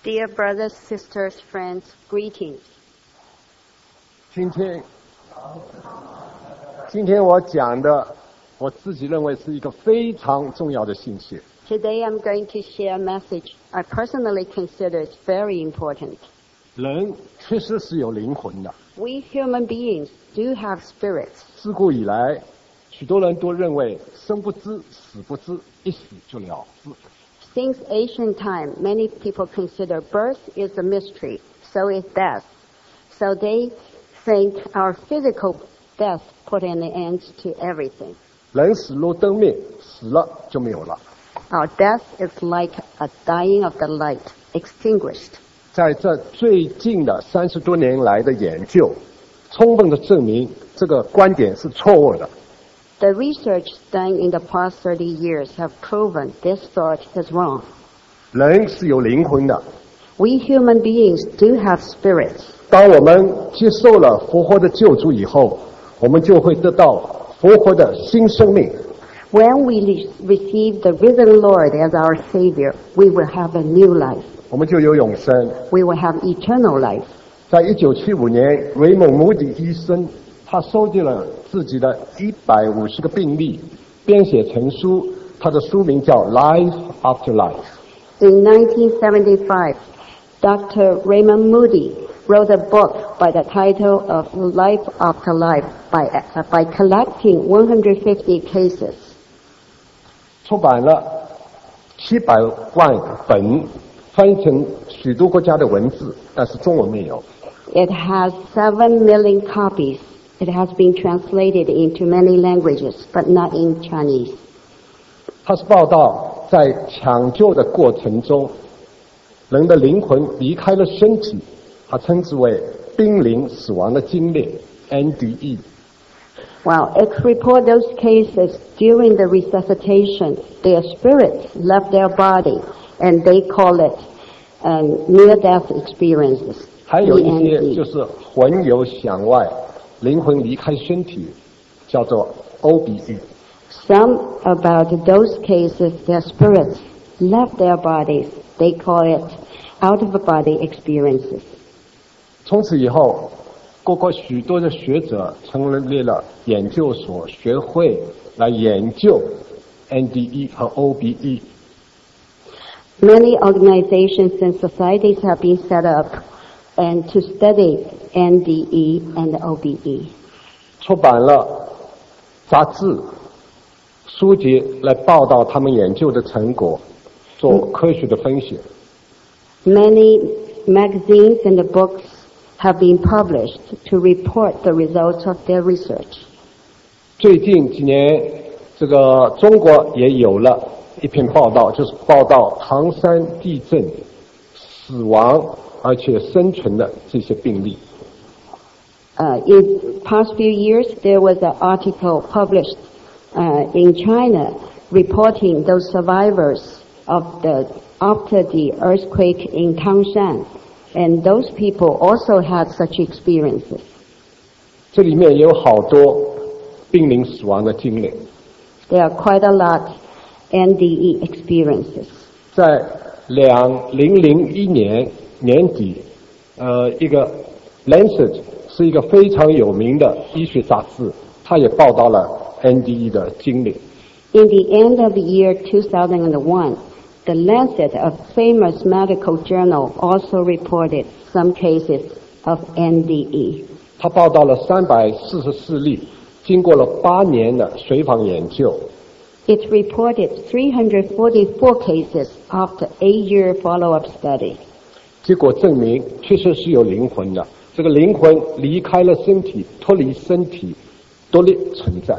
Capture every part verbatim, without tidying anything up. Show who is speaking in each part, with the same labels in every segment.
Speaker 1: Dear brothers, sisters, friends, greetings.
Speaker 2: 今天，今天我讲的，我自己认为是一个非常重要的信息。
Speaker 1: Today I'm going to share a message I personally consider is very important.
Speaker 2: 人确实是有灵魂的。
Speaker 1: We human beings do have spirits.
Speaker 2: 自古以来，许多人都认为生不知，死不知，一死就了之。
Speaker 1: Since ancient time, many people consider birth is a mystery, so is death. So they think our physical death put an end to everything.
Speaker 2: 人死如灯灭，死了就没有了。
Speaker 1: Our death is like a dying of the light, extinguished.
Speaker 2: 在这最近的三十多年来的研究，充分的证明这个观点是错误的。
Speaker 1: The research done in the past thirty years have proven this thought is wrong.
Speaker 2: 人是有灵魂的。
Speaker 1: We human beings do have spirits.
Speaker 2: 当我们接受了复活的救主以后，我们就会得到复活的新生命。
Speaker 1: When we le- receive the risen Lord as our Savior, we will have a new life.
Speaker 2: 我们就有永生。
Speaker 1: We will have eternal life.
Speaker 2: 在一九七五年，雷蒙·穆迪医生他收集了自己的一百五十个病例，编写成书，他的书名叫《Life After Life》。
Speaker 1: In nineteen seventy-five, Doctor Raymond Moody wrote a book by the title of Life After Life by, uh, by collecting one hundred fifty cases.
Speaker 2: 出版了七百万本，翻译成许多国家的文字，但是中文没有。
Speaker 1: It has seven million copies. It has been translated into many languages, but not in Chinese.
Speaker 2: 它是报道在抢救的过程中，人的灵魂离开了身体，它称之为濒临死亡的经历 N D E。
Speaker 1: Well, it reports those cases during the resuscitation. Their spirits left their body, and they call it um, near-death experiences.
Speaker 2: 还有一些
Speaker 1: E N D
Speaker 2: 就是魂游想外，灵魂离开身体，叫做 O B E。
Speaker 1: Some about those cases, their spirits left their bodies. They call it out-of-body experiences.
Speaker 2: 从此以后，各国许多的学者成立了研究所、学会来研究 N D E 和 O B E。
Speaker 1: Many organizations and societies have been set up and to study N D E and O B E.
Speaker 2: 出版了杂志、书籍来报道他们研究的成果，做科学的分析。
Speaker 1: Many magazines and books have been published to report the results of their research.
Speaker 2: 最近几年，这个中国也有了一篇报道，就是报道唐山地震死亡而且生存的这些病例。
Speaker 1: Uh, in past few years, there was an article published uh, in China reporting those survivors of the after the earthquake in Tangshan, and those people also had such experiences.
Speaker 2: 这里面有好多濒临死亡的经历。
Speaker 1: There are quite a lot N D E experiences.
Speaker 2: 在两零零一年年底，呃，一个 Lancet 是一个非常有名的医学杂志，它也报道了 N D E 的经历。
Speaker 1: In the end of the year two thousand one, the Lancet, a famous medical journal, also reported some cases of N D E.
Speaker 2: 它报道了三百四十四例，经过了八年的随访研究。
Speaker 1: It reported three hundred forty-four cases after eight-year follow-up study.
Speaker 2: 结果证明，确实是有灵魂的。这个灵魂离开了身体，脱离身体，独立存在。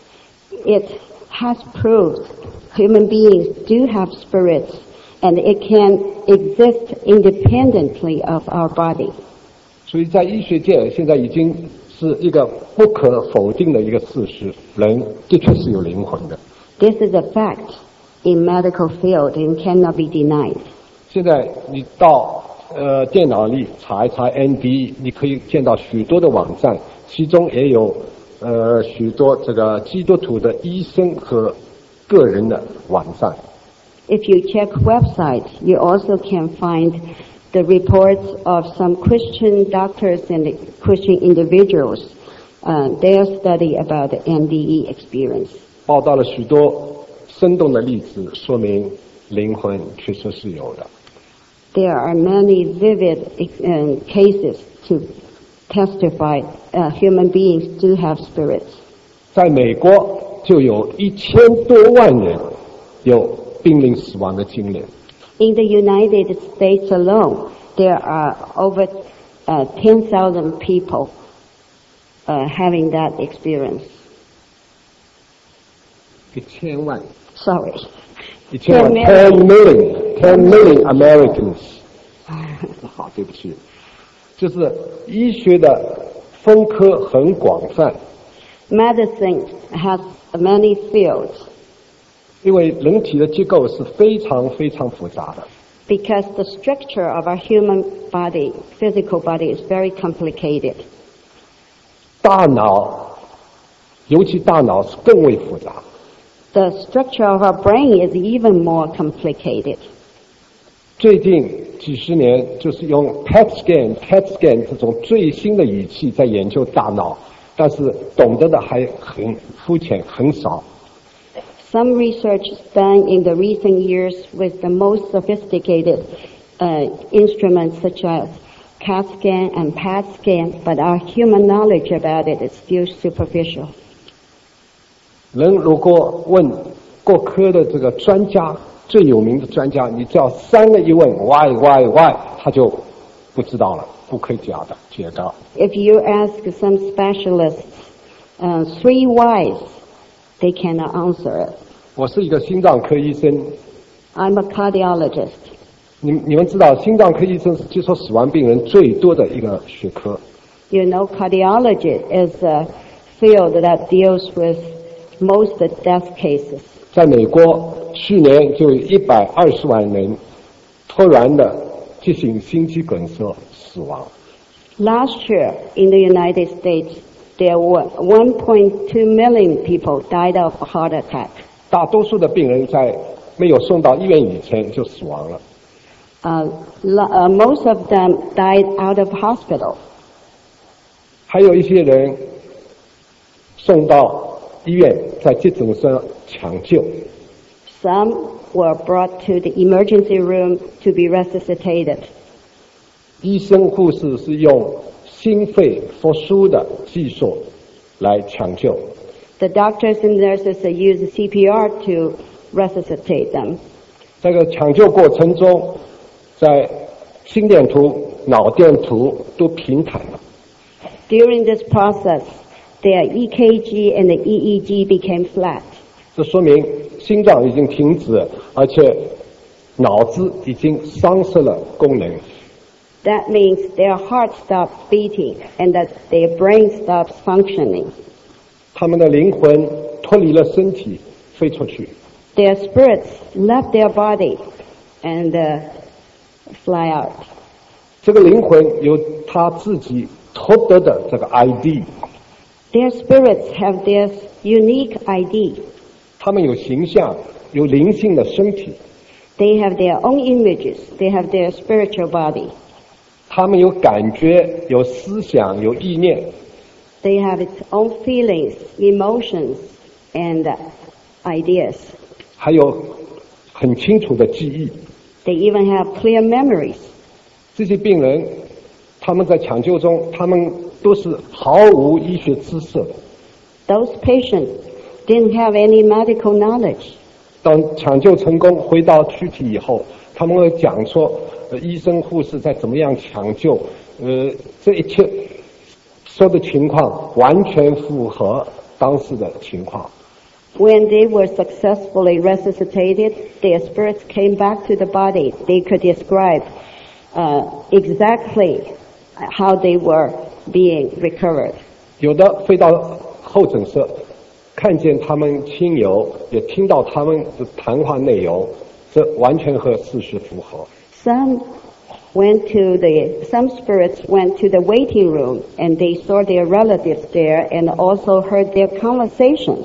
Speaker 1: It has proved human beings do have spirits, and it can exist independently of our body.
Speaker 2: 所以在医学界，现在已经是一个不可否定的一个事实，人的确是有灵魂的。
Speaker 1: This is a fact in medical field and cannot be denied.
Speaker 2: 现在你到呃电脑里查一查 N D E， 你可以见到许多的网站，其中也有呃许多这个基督徒的医生和个人的网站。
Speaker 1: If you check websites, you also can find the reports of some Christian doctors and Christian individuals, uh, their study about the N D E experience.
Speaker 2: 报道了许多生动的例子，说明灵魂确实是有的。
Speaker 1: There are many vivid uh, cases to testify uh, human beings do have spirits.
Speaker 2: 在美国就有一千多万人有濒临死亡的经验。
Speaker 1: In the United States alone, there are over uh, ten thousand people uh, having that experience.
Speaker 2: 一千万
Speaker 1: Sorry.
Speaker 2: 一千万 ten million ten million Americans 好，对不起，就是医学的分科很广泛。
Speaker 1: Medicine has many fields.
Speaker 2: 因为人体的结构是非常非常复杂的。
Speaker 1: Because the structure of our human body, physical body, is very complicated.
Speaker 2: 大脑，尤其大脑是更为复杂。
Speaker 1: The structure of our brain is even more complicated.
Speaker 2: 最近几十年，就是用 P E T scan、P E T scan 这种最新的仪器在研究大脑，但是懂得的还很肤浅，很少。
Speaker 1: Some research is done in the recent years with the most sophisticated uh, instruments such as C A T scan and P E T scan, but our human knowledge about it is still superficial.
Speaker 2: 人如果问各科的这个专家，最有名的专家，你只要三个一问 why why why， 他就不知道了，不可以解的解答。
Speaker 1: If you ask some specialists uh, three whys, they cannot answer it.
Speaker 2: 我是一个心脏科医生。
Speaker 1: I'm a cardiologist.
Speaker 2: 你你们知道，心脏科医生是接受死亡病人最多的一个学科。
Speaker 1: You know, cardiology is a field that deals with most death cases.
Speaker 2: 在美国，去年就有一百二十万人突然的急性心肌梗塞死亡。
Speaker 1: Last year, in the United States, there were one point two million people died of a heart attack.
Speaker 2: 大多数的病人在没有送到医院以前就死亡了。
Speaker 1: Uh, uh, most of them died out of hospital.
Speaker 2: 还有一些人送到医院，在急诊室抢救。
Speaker 1: Some were brought to the emergency room to be resuscitated.
Speaker 2: 医生护士是用心肺复苏的技术来抢救。
Speaker 1: The doctors and nurses use C P R to resuscitate them.
Speaker 2: 这个抢救过程中，在心电图、脑电图都平坦了。
Speaker 1: During this process, their E K G and the E E G became flat.
Speaker 2: 这说明心脏已经停止，而且脑子已经丧失了功能。
Speaker 1: That means their heart stops beating and that their brain stops functioning.
Speaker 2: 他们的灵魂脱离了身体，飞出去。
Speaker 1: Their spirits left their body and uh, fly out.
Speaker 2: 这个灵魂有他自己获得的这个 I D。
Speaker 1: Their spirits have their unique I D.
Speaker 2: 他们有形象，有灵性的身体。
Speaker 1: They have their own images. They have their spiritual body.
Speaker 2: 他们有感觉，有思想，有意念。
Speaker 1: They have its own feelings, emotions, and uh, ideas.
Speaker 2: 还有很清楚的记忆。
Speaker 1: They even have clear memories.
Speaker 2: 这些病人，他们在抢救中，他们都是毫无医学知识的。
Speaker 1: Those patients didn't have any medical knowledge.
Speaker 2: 当抢救成功回到躯体以后，他们会讲说，呃，医生护士在怎么样抢救，呃，这一切说的情况完全符合当时的情况。
Speaker 1: When they were successfully resuscitated, their spirits came back to the body. They could describe uh, exactly how they were being recovered.
Speaker 2: 有的飞到候诊室，看见他们亲友，也听到他们的谈话内容，这完全和事实符合。
Speaker 1: Some went to the, some spirits went to the waiting room and they saw their relatives there and also heard their conversations.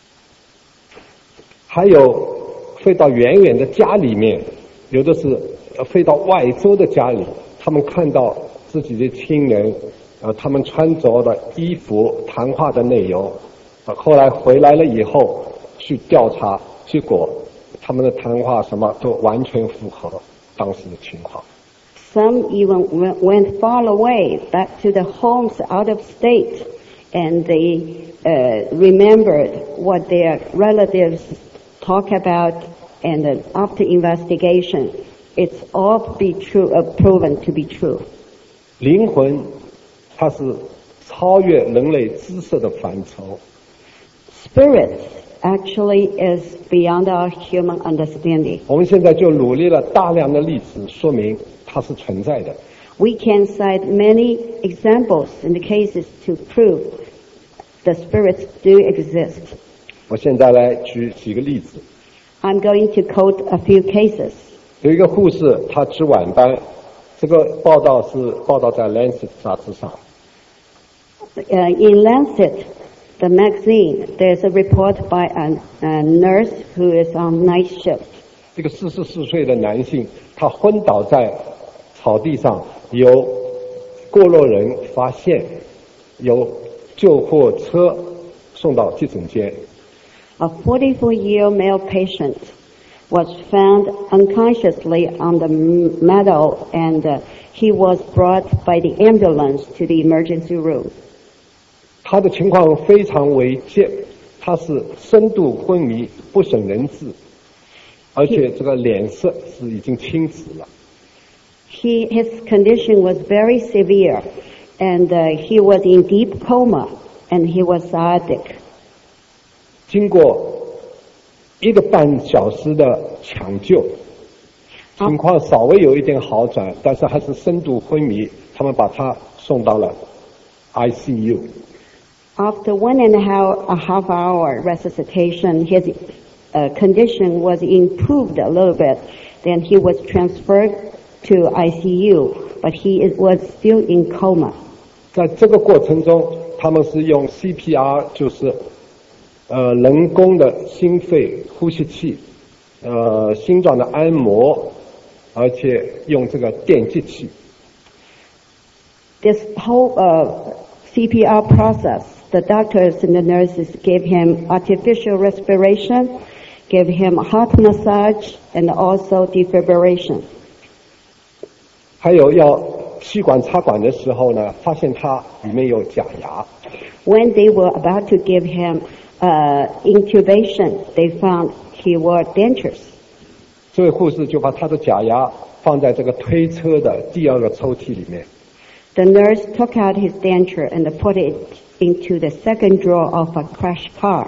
Speaker 2: 还有飞到远远的家里面，有的是呃飞到外州的家里，他们看到自己的亲人，呃，他们穿着的衣服、谈话的内容，呃，后来回来了以后去调查，结果他们的谈话什么都完全符合当时的情况。
Speaker 1: Some even went far away, back to the homes out of state, and they uh, remembered what their relatives talk about, and uh, after investigation, it's all be true, uh, proven to be true.
Speaker 2: 灵魂，它是超越人类知识的范畴。
Speaker 1: Spirit actually is beyond our human understanding.
Speaker 2: 我们现在就努力了大量的例子，说明它是存在的。
Speaker 1: We can cite many examples in the cases to prove the spirits do exist.
Speaker 2: 我现在来举几个例子。
Speaker 1: I'm going to quote a few cases.
Speaker 2: 有一个护士，她值晚班，这个报道是报道在《Lancet》杂志上。
Speaker 1: Uh, in Lancet, the magazine, there's a report by a, a nurse who is on night shift.
Speaker 2: 这个四十四岁的男性，他昏倒在草地上，有过路人发现，有救护车送到急诊间。
Speaker 1: A forty-four-year-old male patient was found unconsciously on the meadow, and uh, he was brought by the ambulance to the emergency room.
Speaker 2: 他的情况非常危险，他是深度昏迷，不省人事，而且这个脸色是已经青紫了。
Speaker 1: He, his condition was very severe, and uh, he was in deep coma, and he was sciatic.
Speaker 2: 经过一个半小时的抢救，情况稍微有一点好转，但是还是深度昏迷，他们把他送到了 I C U。
Speaker 1: After one and a half, a half hour resuscitation, his uh, condition was improved a little bit. Then he was transferred to I C U, but he is, was still in coma.
Speaker 2: 在这个过程中，他们是用 C P R， 就是呃人工的心肺呼吸器，呃心脏的按摩，而且用这个电击器。
Speaker 1: This whole uh, C P R process, the doctors and the nurses gave him artificial respiration, gave him heart massage, and also defibrillation.
Speaker 2: 还有要气管插管的时候呢，发现他里面有假牙。
Speaker 1: When they were about to give him uh, intubation, they found he wore dentures.
Speaker 2: 这位护士就把他的假牙放在这个推车的第二个抽屉里面。
Speaker 1: The nurse took out his denture and put it into the second drawer of a crash car.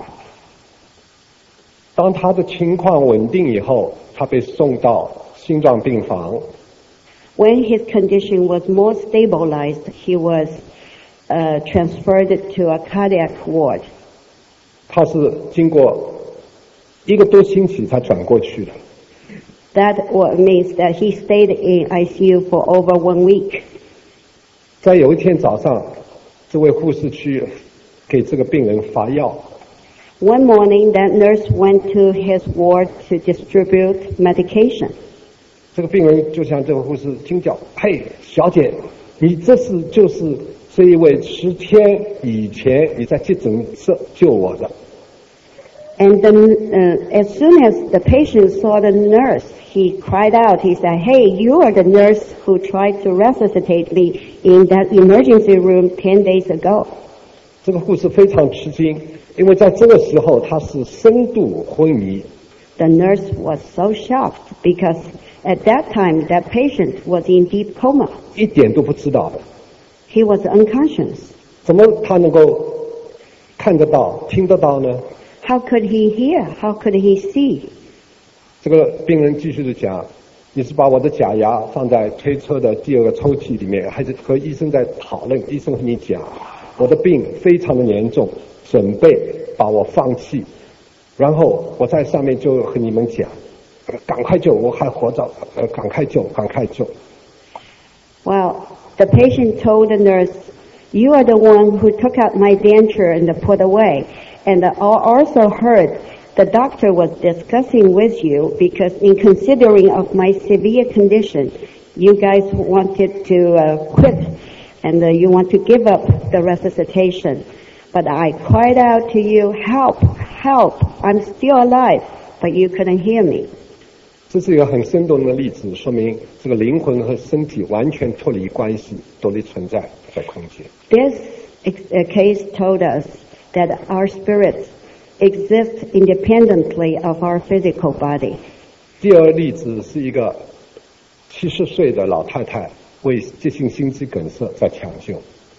Speaker 2: 当他的情况稳定以后，他被送到心脏病房。
Speaker 1: When his condition was more stabilized, he was uh, transferred to a cardiac ward.
Speaker 2: 他是经过一个多星期才转过去的。
Speaker 1: That means that he stayed in I C U for over one week.
Speaker 2: 在有一天早上，这位护士去给这个病人发药。
Speaker 1: One morning, that nurse went to his ward to distribute medication.
Speaker 2: 这个病人就向这位护士惊叫：“嘿，小姐，你这是就是这一位十天以前你在急诊室救我的。”
Speaker 1: And then, uh, as soon as the patient saw the nurse, he cried out. He said, "Hey, you are the nurse who tried to resuscitate me in that emergency room ten days ago."
Speaker 2: 这个护士非常吃惊，因为在这个时候他是深度昏迷。
Speaker 1: The nurse was so shocked because at that time that patient was in deep coma.
Speaker 2: 一点都不知道的。
Speaker 1: He was unconscious.
Speaker 2: 怎么他能够看得到、听得到呢？
Speaker 1: How could he hear? How could he see?
Speaker 2: 这个病人继续的讲：“你是把我的假牙放在推车的第二个抽屉里面，还是和医生在讨论？医生和你讲，我的病非常的严重，准备把我放弃。然后我在上面就和你们讲，赶快救，我还活着，呃，赶快救，赶快救。”
Speaker 1: Well, the patient told the nurse, "You are the one who took out my denture and put away. And I also heard the doctor was discussing with you because in considering of my severe condition, you guys wanted to uh, quit and uh, you want to give up the resuscitation. But I cried out to you, help, help, I'm still alive, but you couldn't hear me.
Speaker 2: 这是一个很生动的例子，说明这个灵魂和身体完全脱离关系，独立存在在空间。
Speaker 1: This case told us that our spirits exist independently of our physical body.
Speaker 2: 第二个例子是一个七十岁的老太太为急性心肌梗塞在抢救。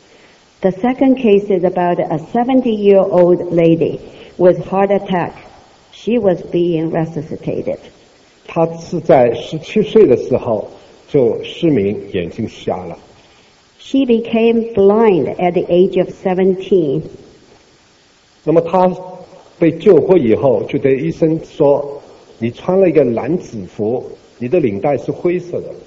Speaker 1: The second case is about a seventy-year-old lady with heart attack. She was being resuscitated.
Speaker 2: 她是在十七岁的时候就失明，眼睛瞎了。
Speaker 1: She became blind at the age of seventeen.
Speaker 2: 那么她被救活以后，就对医生说：“你穿了一个蓝制服，你的领带是灰色的。”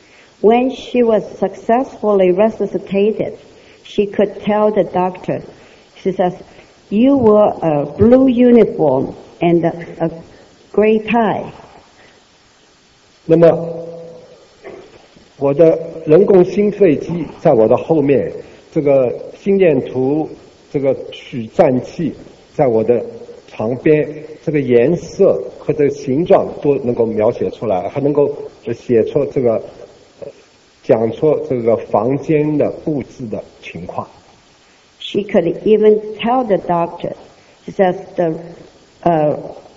Speaker 1: When she was successfully resuscitated, she could tell the doctor, she says, "You wore a blue uniform and a, a gray tie."
Speaker 2: 那么我的人工心肺机在我的后面，这个心电图，这个取站器在我的旁边，这个颜色和这个形状都能够描写出来，还能够写出这个讲出这个房间的布置的情况。
Speaker 1: She could even tell the doctor, she says, the uh,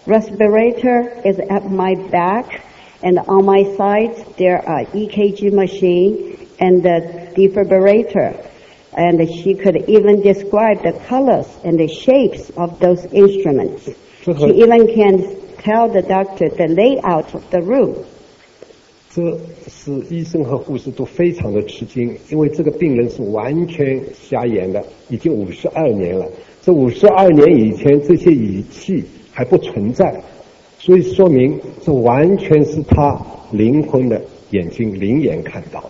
Speaker 1: respirator is at my back, and on my sides there are E K G machine and the defibrillator. And she could even describe the colors and the shapes of those instruments. She even can tell the doctor the layout of the room.
Speaker 2: 这是医生和护士都非常的吃惊，因为这个病人是完全瞎眼的，已经五十二年了。这五十二年以前，这些仪器还不存在，所以说明这完全是他灵魂的眼睛灵眼看到的。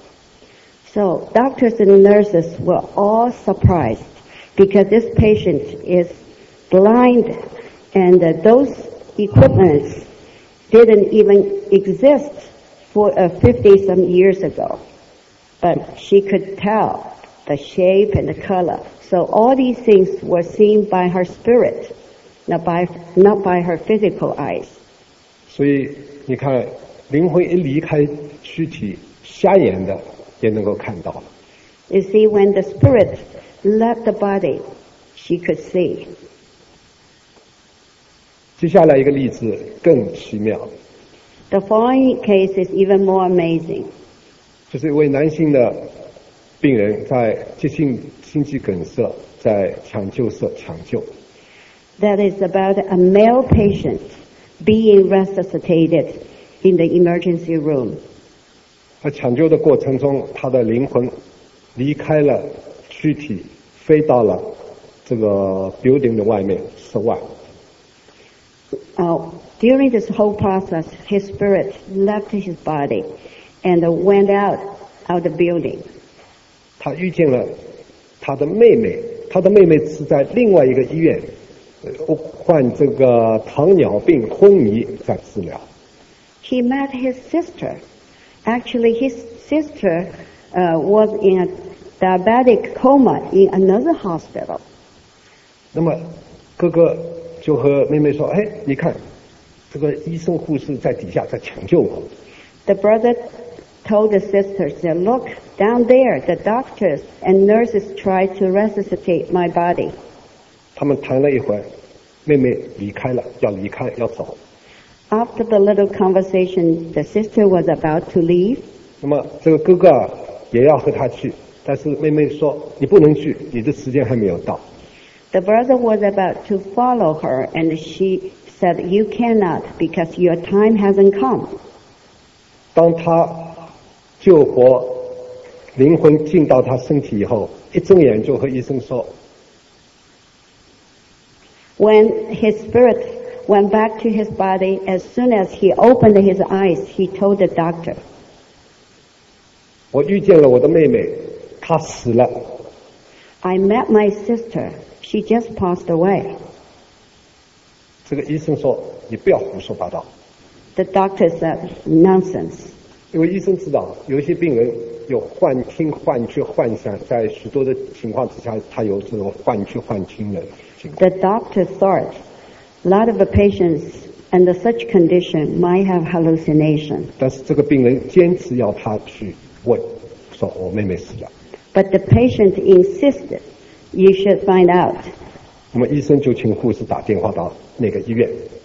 Speaker 1: So doctors and nurses were all surprised because this patient is blind and uh, those equipments didn't even exist for uh, fifty some years ago. But she could tell the shape and the color. So all these things were seen by her spirit, not by, not by her physical eyes.
Speaker 2: 所以你看，灵魂一离开躯体，瞎眼的也能够看到了。
Speaker 1: You see, when the spirit left the body, she could see.
Speaker 2: 接下来一个例子更奇妙。
Speaker 1: The following case is even more amazing.
Speaker 2: 就是一位男性的病人在急性心肌梗塞在抢救室抢救。
Speaker 1: That is about a male patient being resuscitated in the emergency room.
Speaker 2: 在抢救的过程中，他的灵魂离开了躯体，飞到了这个 building 的外面室外。
Speaker 1: Uh, during this whole process, his spirit left his body and went out of the building.
Speaker 2: 他遇见了他的妹妹，他的妹妹是在另外一个医院患这个糖尿病昏迷在治疗。
Speaker 1: He met his sister. Actually, his sister uh, was in a diabetic coma in another hospital.
Speaker 2: 那么哥哥就和妹妹说：“哎，你看，这个医生护士在底下在抢救我。”
Speaker 1: The brother told the sisters, "Look down there, the doctors and nurses tried to resuscitate my body."
Speaker 2: 他们谈了一会儿，妹妹离开了，要离开，要走。
Speaker 1: After the little conversation, the sister was about to leave.
Speaker 2: 那么这个哥哥啊也要和他去，但是妹妹说：“你不能去，你的时间还没有到。”
Speaker 1: The brother was about to follow her, and she said, "You cannot because your time hasn't come."
Speaker 2: 当他救活灵魂进到他身体以后，一睁眼就和医生说
Speaker 1: When his spirit went back to his body, as soon as he opened his eyes, he told the doctor,
Speaker 2: 我遇见了我的妹妹，她死了。
Speaker 1: I met my sister. She just passed away.
Speaker 2: 这个医生说你不要胡说八道。
Speaker 1: The doctor said, nonsense.
Speaker 2: 因为医生知道有一些病人有幻听、幻觉、幻想，在许多的情况之下，他有这种幻觉、幻听的情况。
Speaker 1: The doctor thought a lot of the patients under such condition might have hallucination.
Speaker 2: 但是这个病人坚持要他去问，说我妹妹死了。
Speaker 1: But the patient insisted, you should find out.
Speaker 2: 那么医生就请护士打电话到那个医院。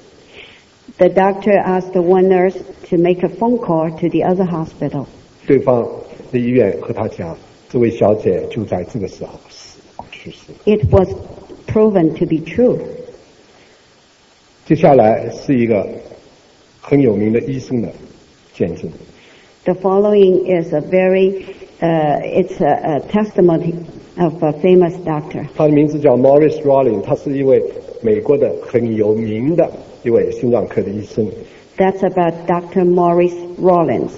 Speaker 1: The doctor asked the one nurse to make a phone call to the other hospital.
Speaker 2: 对方的医院和他讲，这位小姐就在这个时候死去世。
Speaker 1: It was proven to be true.
Speaker 2: 接下来是一个很有名的医生的见证。
Speaker 1: The following is a very, uh, it's a, a testimony of a famous doctor.
Speaker 2: 他的名字叫 Morris Rollins， 他是一位美国的很有名的一位心脏科的医生。
Speaker 1: That's about Doctor Maurice Rollins.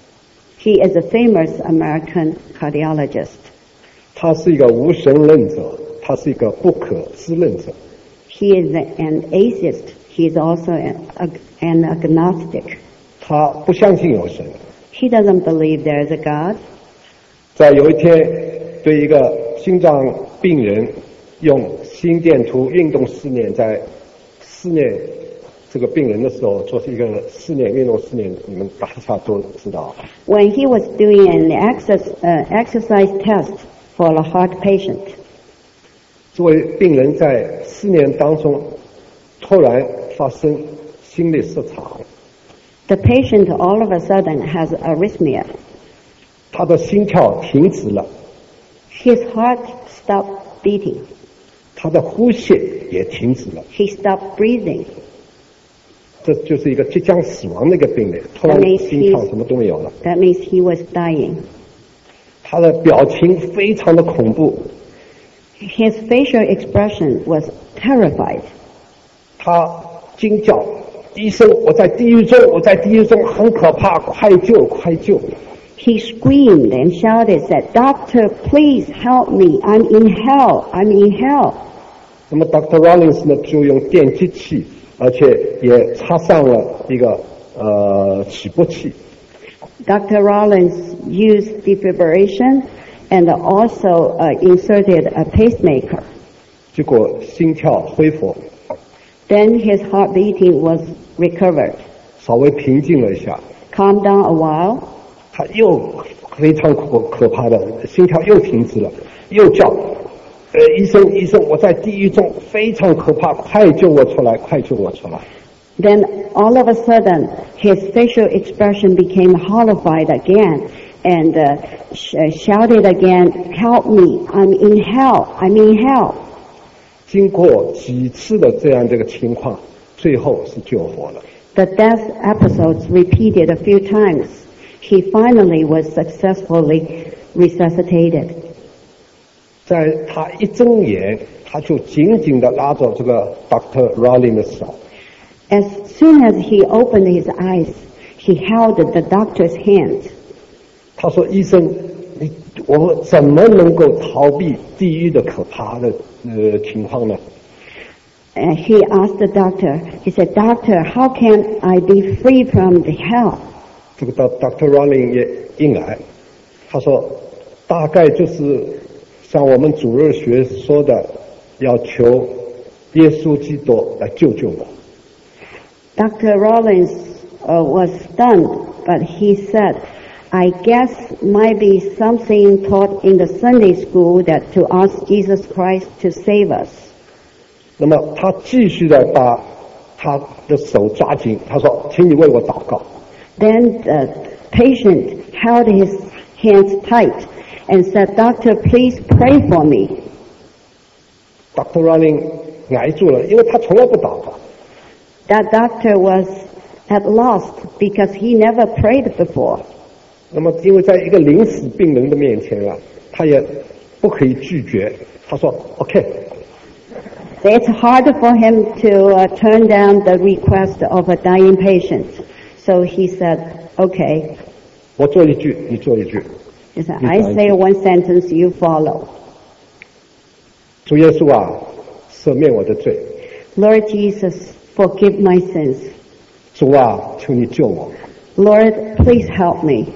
Speaker 1: He is a famous American cardiologist.
Speaker 2: 他是一个无神论者，他是一个不可知论者。
Speaker 1: He is an atheist. He is also an, an agnostic.
Speaker 2: 他不相信有神。
Speaker 1: He doesn't believe there is a God.
Speaker 2: 在有一天，对一个心脏病人用心电图运动试验，在试验这个病人的时候，做一个试验运动试验，你们大家都知道。
Speaker 1: When he was doing an exercise, uh, exercise test for a heart patient,
Speaker 2: 这位病人在试验当中突然发生心律失常。
Speaker 1: the patient all of a sudden has arrhythmia.
Speaker 2: 他的心跳停止了，
Speaker 1: His heart stopped beating.
Speaker 2: 他的呼吸也停止了。
Speaker 1: He stopped breathing.
Speaker 2: 这就是一个即将死亡的一个病人，突然心跳什么都没有了。
Speaker 1: That means he was dying.
Speaker 2: 他的表情非常的恐怖，
Speaker 1: His facial expression was terrified.
Speaker 2: 他惊叫：“医生，我在地狱中，我在地狱中，很可怕，快救，快救！”
Speaker 1: He screamed and shouted, said, "Doctor, please help me. I'm in hell. I'm in hell."
Speaker 2: 那么 Doctor Rollins 呢，就用电击器，而且也插上了一个呃起搏器。
Speaker 1: Doctor Rollins used defibrillation and also uh, inserted a pacemaker.
Speaker 2: 结果心跳恢复，
Speaker 1: Then his heart beating was recovered.
Speaker 2: 稍微平静了一下，
Speaker 1: Calmed down a while.
Speaker 2: 他又非常可可怕的心跳又停止了，又叫：“呃，医生，医生，我在地狱中，非常可怕，快救我出来，快救我出来！”
Speaker 1: Then all of a sudden, his facial expression became horrified again and uh, sh- shouted again, "Help me! I'm in hell! I'm in hell!"
Speaker 2: 经过几次的这样这个情况，最后是救活了。
Speaker 1: The death episodes repeated a few times. He finally was successfully resuscitated.
Speaker 2: 在他一睁眼，他就紧紧地拉着这个 Doctor Rollins 的手。
Speaker 1: As soon as he opened his eyes, he held the doctor's hand.
Speaker 2: 他说：“医生，你我怎么能够逃避地狱的可怕的呃情况呢？”
Speaker 1: And he asked the doctor, he said, "Doctor, how can I be free from the hell?"
Speaker 2: 这个 Doctor Rollins 也应来，他说：“大概就是像我们主日学说的，要求耶稣基督来救救我。”
Speaker 1: Doctor Rollins uh, was stunned, but he said, "I guess might be something taught in the Sunday school that to ask Jesus Christ to save us."
Speaker 2: 那么他继续的把他的手抓紧，他说：“请你为我祷告。”
Speaker 1: Then the patient held his hands tight and said, "Doctor, please pray for me."
Speaker 2: Doctor Rollins 呆住了，因为他从来不祷告。
Speaker 1: That doctor was at loss because he never prayed before.
Speaker 2: 那么，因为在一个临死病人的面前啊，他也不可以拒绝。他说 ：“OK。”
Speaker 1: It's hard for him to uh, turn down the request of a dying patient. So he said, "Okay."
Speaker 2: 我做一句，你做一句。
Speaker 1: He said, "I say one sentence, you follow."
Speaker 2: 主耶稣啊，赦免我的罪。
Speaker 1: Lord Jesus, Forgive my sins.
Speaker 2: 主啊，求你救我。
Speaker 1: Lord, please help me.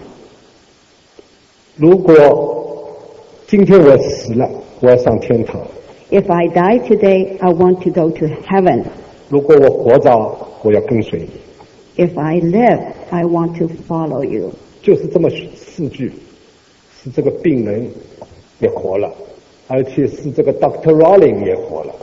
Speaker 2: 如果今天我死了，我要上天堂；
Speaker 1: If I die today, I want to go to heaven.
Speaker 2: 如果我活着，我要跟随你。
Speaker 1: If I live, I want to follow you.
Speaker 2: 就是这么四句，使这个病人也活了，而且是这个 Doctor Rowling 也活了。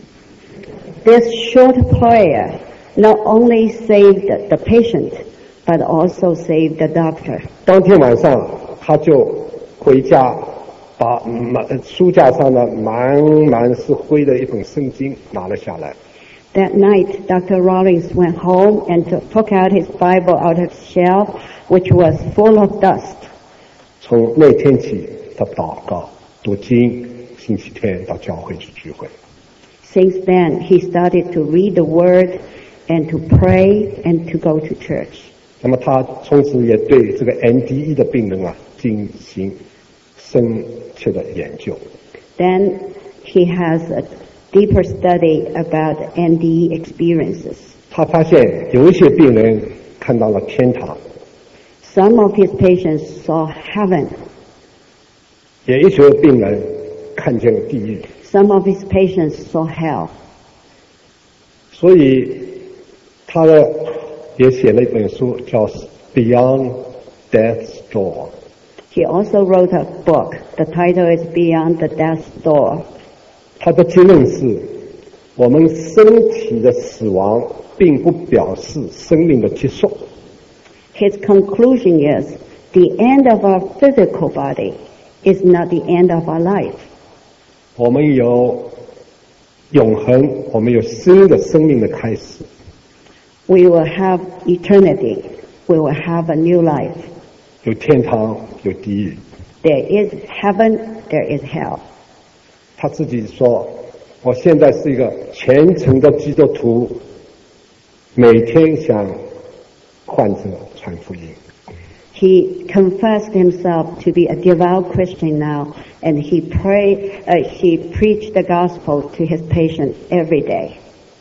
Speaker 1: This short prayer not only saved the patient, but also saved the doctor.
Speaker 2: 当天晚上，他就回家，把满书架上的满满是灰的一本圣经拿了下来。
Speaker 1: That night, Doctor Rawlings went home and took out his Bible out of the shelf, which was full of dust.
Speaker 2: 从那天起，他祷告、读经，星期天到教会去聚会。
Speaker 1: Since then, he started to read the Word and to pray and to go to church.
Speaker 2: 那么他从此也对这个 N D E 的病人啊进行深切的研究。
Speaker 1: Then he has a deeper study about N D E experiences.
Speaker 2: 他发现有一些病人看到了天堂，
Speaker 1: Some of his patients saw heaven.
Speaker 2: 也有一些病人看见了地狱。
Speaker 1: Some of his patients saw hell.
Speaker 2: 所以他的也写了一本书叫《Beyond Death's Door》。
Speaker 1: He also wrote a book. The title is Beyond the Death Door.
Speaker 2: 他的结论是，我们身体的死亡并不表示生命的结束。
Speaker 1: His conclusion is, the end of our physical body is not the end of our life.
Speaker 2: 我们有永恒，我们有新的生命的开始。
Speaker 1: We will have eternity. We will have a new life.
Speaker 2: 有天堂，有地狱。
Speaker 1: There is heaven, there is hell.
Speaker 2: 他自己说：“我现在是一个虔诚的基督徒，每天向患者传福音。”
Speaker 1: He confessed himself to be a devout Christian now, and he pray, uh, he preached the gospel to his patients every day.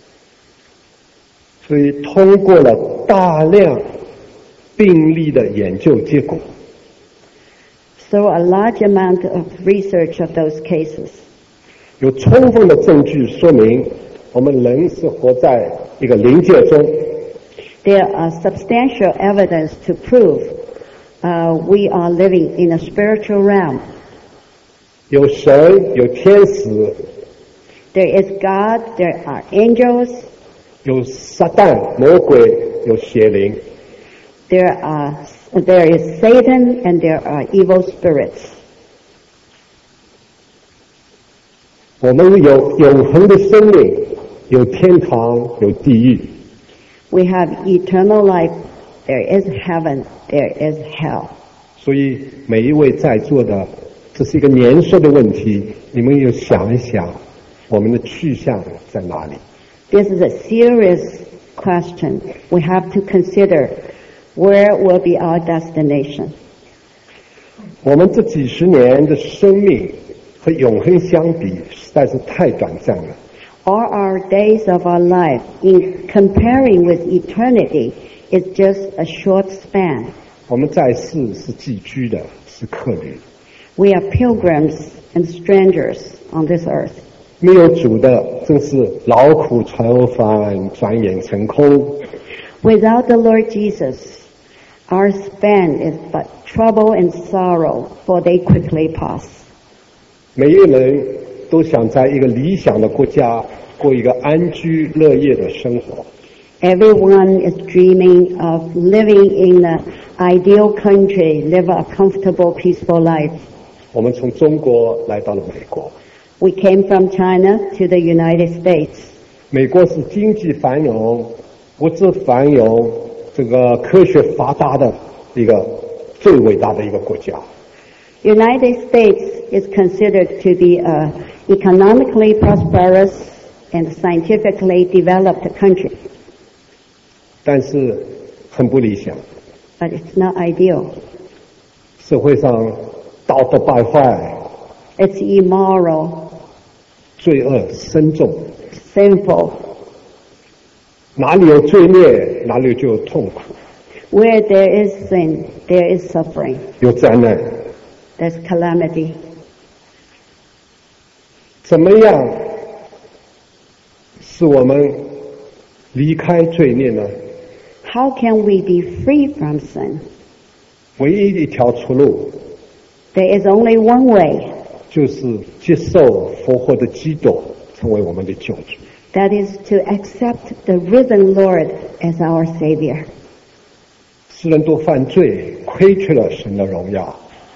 Speaker 2: 所以通过了大量病例的研究结果，
Speaker 1: So a large amount of research of those cases.
Speaker 2: 有充分的证据说明，我们人是活在一个灵界中。
Speaker 1: There are substantial evidence to prove uh, we are living in a spiritual realm.
Speaker 2: 有神，有天使，
Speaker 1: There is God, there are angels,
Speaker 2: 有撒旦、魔鬼，有邪灵。
Speaker 1: there are there is Satan, and there are evil spirits.
Speaker 2: 我们有永恒的生命，有天堂，有地狱。
Speaker 1: We have eternal life, there is heaven, there is hell.
Speaker 2: 所以每一位在座的，这是一个年岁的问题，你们有想一想，我们的去向在哪里？
Speaker 1: This is a serious question. We have to consider where will be our destination.
Speaker 2: 我们这几十年的生命和永恒相比，实在是太短暂了。
Speaker 1: All our days of our life, in comparing with eternity, is just a short span.
Speaker 2: 我们在世是寄居的，是客旅，
Speaker 1: We are pilgrims and strangers on this earth.
Speaker 2: 没有主的，真是劳苦愁烦，转眼成空。
Speaker 1: Without the Lord Jesus, our span is but trouble and sorrow, for they quickly pass.
Speaker 2: 每一个人都想在一个理想的国家过一个安居乐业的生活。
Speaker 1: Everyone is dreaming of living in an ideal country, live a comfortable, peaceful life.
Speaker 2: 我们从中国来到了美国，
Speaker 1: We came from China to the United States.
Speaker 2: 美国是经济繁荣、物质繁荣、这个科学发达的一个最伟大的一个国家。
Speaker 1: United States is considered to be an economically prosperous and scientifically developed country,
Speaker 2: 但是很不理想，
Speaker 1: but it's not ideal.
Speaker 2: 社会上道德败坏，
Speaker 1: It's immoral, 罪恶深重。
Speaker 2: 罪恶深重。
Speaker 1: sinful. ，
Speaker 2: 哪里有罪孽，哪里就有痛苦，
Speaker 1: Where there is sin, there is suffering.
Speaker 2: 有灾难。
Speaker 1: There's calamity.
Speaker 2: 怎么样使我们离开罪孽呢？
Speaker 1: How can we be free from sin?
Speaker 2: 唯一一条出路
Speaker 1: There is only one way.
Speaker 2: 就是接受复活的基督成为我们的救主。
Speaker 1: That is to accept the risen Lord as our Savior.
Speaker 2: 世人都犯罪，亏缺了神的荣耀。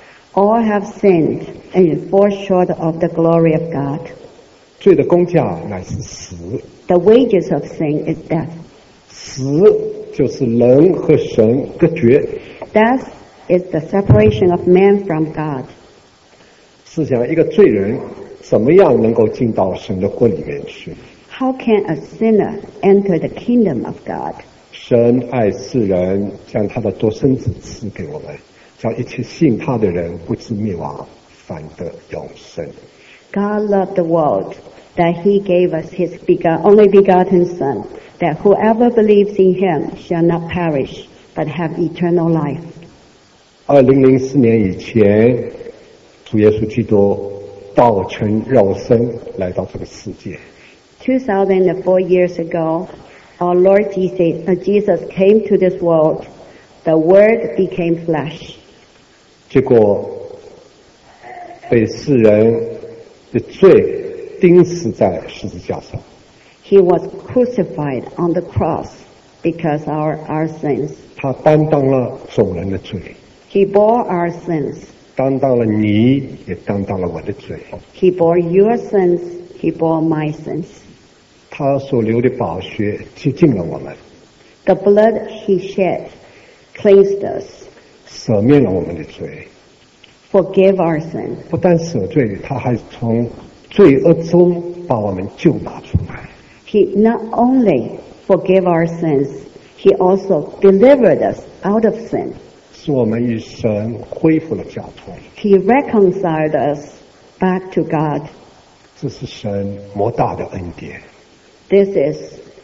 Speaker 1: All have sinned and fall short of the glory of God.
Speaker 2: 罪的工价乃是死，
Speaker 1: The wages of sin is death.
Speaker 2: 死就是人和神隔绝。
Speaker 1: Death is the separation of man from God.
Speaker 2: 试想一个罪人怎么样能够进到神的国里面去？
Speaker 1: How can a sinner enter the kingdom of God?
Speaker 2: 神爱世人，将他的独生子赐给我们，叫一切信他的人不至灭亡，反得永生。
Speaker 1: God loved the world, that he gave us his begot, only begotten Son, that whoever believes in him shall not perish, but have eternal life.
Speaker 2: 二零零四年以前，主耶稣基督道成肉身来到这个世界。
Speaker 1: two thousand four years ago, our Lord Jesus, uh, Jesus came to this world. The Word became flesh.
Speaker 2: 结果被世人的罪钉死在十字架上。
Speaker 1: He was crucified on the cross because our our sins.
Speaker 2: 他担当了众人的罪，
Speaker 1: He bore our sins.
Speaker 2: 担当了你，也担当了我的罪。
Speaker 1: He bore your sins. He bore my sins.
Speaker 2: 他所流的宝血洁净了我们，
Speaker 1: The blood he shed cleansed us.
Speaker 2: 赦免了我们的罪。
Speaker 1: Forgive our sins.
Speaker 2: 不但赦罪，他还从罪恶中把我们救拿出来。
Speaker 1: He not only forgave our sins, he also delivered us out of sin.
Speaker 2: 使我们与神恢复了交通。
Speaker 1: He reconciled us back to God.
Speaker 2: 这是神莫大的恩典，
Speaker 1: This is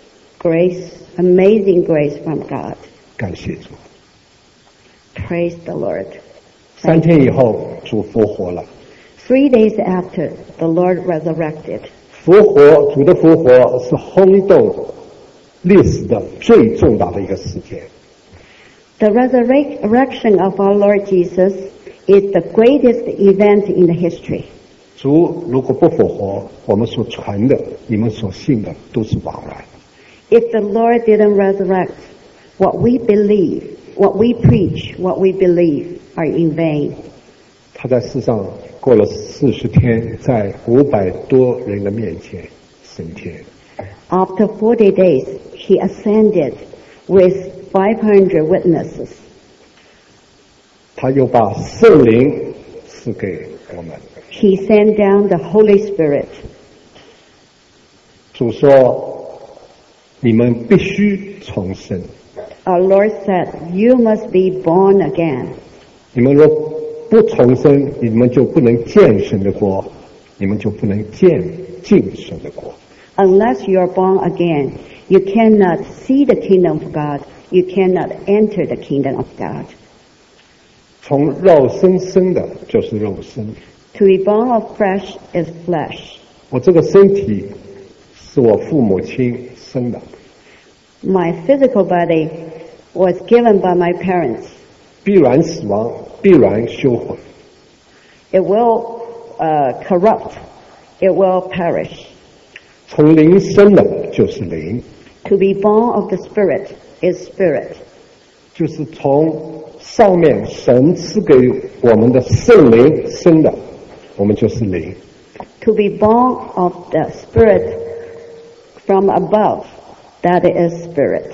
Speaker 1: grace, amazing grace from God.
Speaker 2: 感谢主。
Speaker 1: Praise the Lord.
Speaker 2: 三天以后，主复活了。
Speaker 1: Three days after, the Lord resurrected.
Speaker 2: 复活，主的复活是轰动历史的最重大的一个事件。
Speaker 1: The resurrection of our Lord Jesus is the greatest event in the history.
Speaker 2: 主如果不复活，我们所传的、你们所信的都是枉然。
Speaker 1: If the Lord didn't resurrect, what we believe, what we preach, what we believe are in vain.
Speaker 2: 他在世上过了四十天，在五百多人的面前升天。
Speaker 1: After forty days, he ascended with five hundred witnesses.
Speaker 2: 他又把圣灵赐给我们。
Speaker 1: He sent down the Holy Spirit.
Speaker 2: 主说：“你们必须重生。
Speaker 1: Our Lord said, you must be born again.
Speaker 2: 你们若不重生，你们就不能见神的国，你们就不能见进神的国。
Speaker 1: Unless you are born again, you cannot see the kingdom of God. You cannot enter the kingdom of God.
Speaker 2: 从肉身生的就是肉身。
Speaker 1: To be born of flesh is flesh.
Speaker 2: 我这个身体是我父母亲生的，
Speaker 1: My physical body was given by my parents.
Speaker 2: 必然死亡，必然羞毁。
Speaker 1: It will uh, corrupt. It will perish.
Speaker 2: 从灵生的就是灵，
Speaker 1: To be born of the Spirit is spirit.
Speaker 2: 就是从上面神赐给我们的圣灵生的，我们就是灵。
Speaker 1: To be born of the Spirit from above, that is spirit.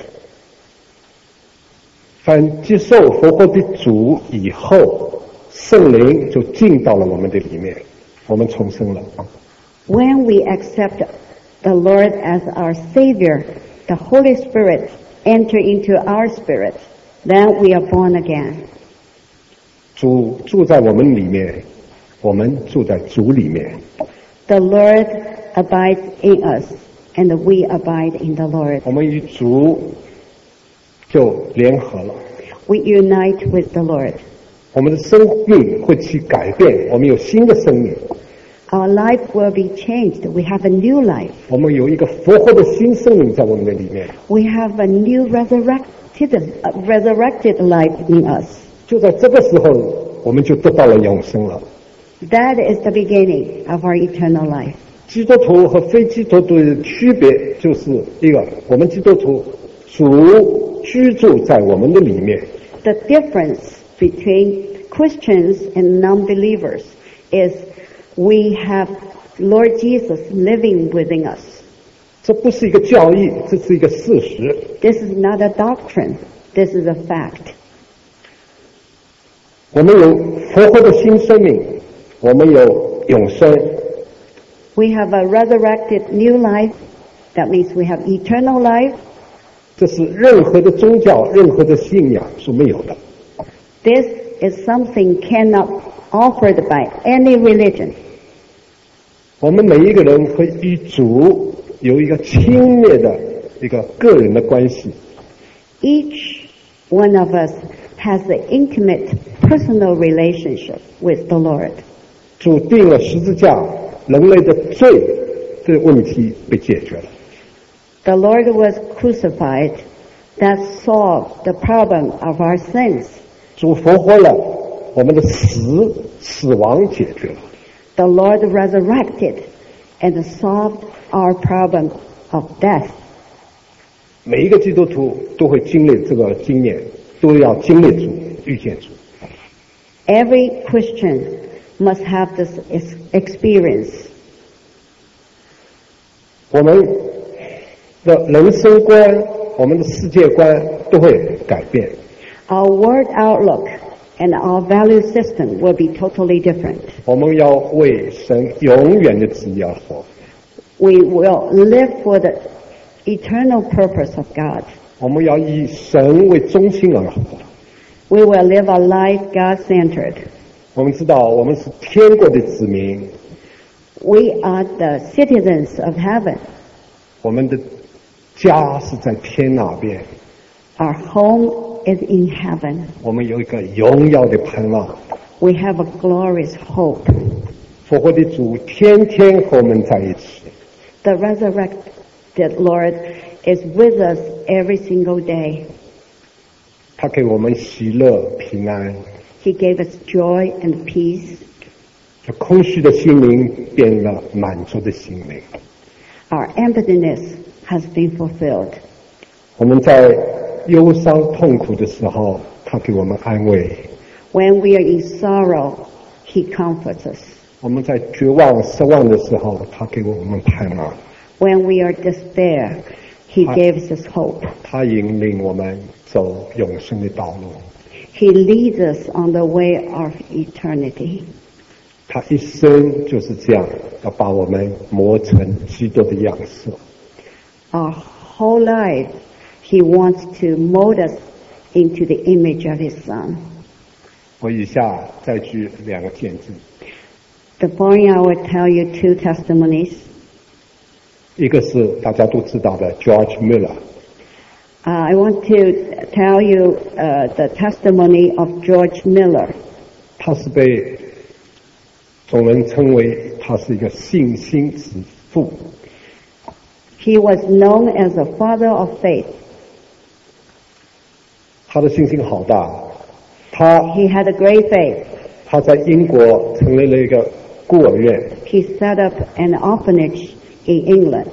Speaker 2: 凡接受复活的主以后，圣灵就进到了我们的里面，我们重生了。
Speaker 1: When we accept the Lord as our Savior, the Holy Spirit enter into our spirit, then we are born again.
Speaker 2: 主住在我们里面，我们住在主里面。
Speaker 1: The Lord abides in us, and we abide in the Lord.
Speaker 2: 我们与主就联合了，
Speaker 1: We unite with the Lord.
Speaker 2: 我们的生命会去改变，我们有新的生命，
Speaker 1: Our life will be changed. We have a new life.
Speaker 2: 我们有一个复活的新生命在我们的里面。
Speaker 1: We have a new resurrected, uh, resurrected life in us.
Speaker 2: 就在这个时候，我们就得到了永生了。
Speaker 1: That is the beginning of our eternal life.
Speaker 2: 基督徒和非基督徒的区别就是一个，我们基督徒主居住在我们的里面，
Speaker 1: The difference between Christians and non-believers is we have Lord Jesus living within us.
Speaker 2: 这不是一个教义，这是一个事实。
Speaker 1: This is not a doctrine. This is a fact.
Speaker 2: 我们有复活的新生命，我们有永生。
Speaker 1: We have a resurrected new life. That means we have eternal life.
Speaker 2: 这是任何的宗教、任何的信仰所没有的。
Speaker 1: This is something cannot offered by any religion.
Speaker 2: 我们每一个人和与主有一个亲密的一个个人的关系。
Speaker 1: Each one of us has an intimate personal relationship with the Lord.
Speaker 2: 主定了十字架，人类的罪的问题被解决了。
Speaker 1: The Lord was crucified. That solved the problem of our sins.
Speaker 2: 主复活了，我们的死死亡解决了。
Speaker 1: The Lord resurrected and solved our problem of death.
Speaker 2: 每一个基督徒都会经历这个经验，都要经历主，遇见主。
Speaker 1: Every Christian must have this ex- experience.
Speaker 2: 我们的人生观、我们的世界观都会改变。
Speaker 1: Our world outlook and our value system will be totally different.
Speaker 2: 我们要为神永远的旨意而活。
Speaker 1: We will live for the eternal purpose of God.
Speaker 2: 我们要以神为中心而活。
Speaker 1: We will live a life God-centered.
Speaker 2: 我们知道，我们是天国的子民，
Speaker 1: We are the citizens of heaven.
Speaker 2: 我们的家是在天那边，
Speaker 1: Our home is in heaven.
Speaker 2: 我们有一个荣耀的盼望。
Speaker 1: We have a glorious hope.
Speaker 2: 复活的主天天和我们在一起，
Speaker 1: The resurrected Lord is with us every single day.
Speaker 2: 他给我们喜乐平安，
Speaker 1: He gave us joy and peace.
Speaker 2: 这空虚的心灵变了满足的心灵。
Speaker 1: Our emptiness has been fulfilled.
Speaker 2: 我们在忧伤痛苦的时候，他给我们安慰；
Speaker 1: When we are in sorrow, He comforts us.
Speaker 2: 我们在绝望失望的时候，他给我们盼望。
Speaker 1: When we are despair, He
Speaker 2: I-
Speaker 1: gives us hope.
Speaker 2: 他引领我们走永生的道路。
Speaker 1: He leads us on the way of eternity.
Speaker 2: 他一生就是这样，要把我们磨成基督的样式。
Speaker 1: Our whole life, He wants to mold us into the image of His Son.
Speaker 2: 我以下再举两个见证，
Speaker 1: The following I will tell you two testimonies.
Speaker 2: 一个是大家都知道的 George Miller，
Speaker 1: Uh, I want to tell you uh, the testimony of George Miller.
Speaker 2: 他是被众人称为他是一个信心之父。
Speaker 1: He was known as a father of faith.
Speaker 2: 他的信心好大，他
Speaker 1: He had a great faith.
Speaker 2: 他在英国成立了一个孤儿院，
Speaker 1: He set up an orphanage in England.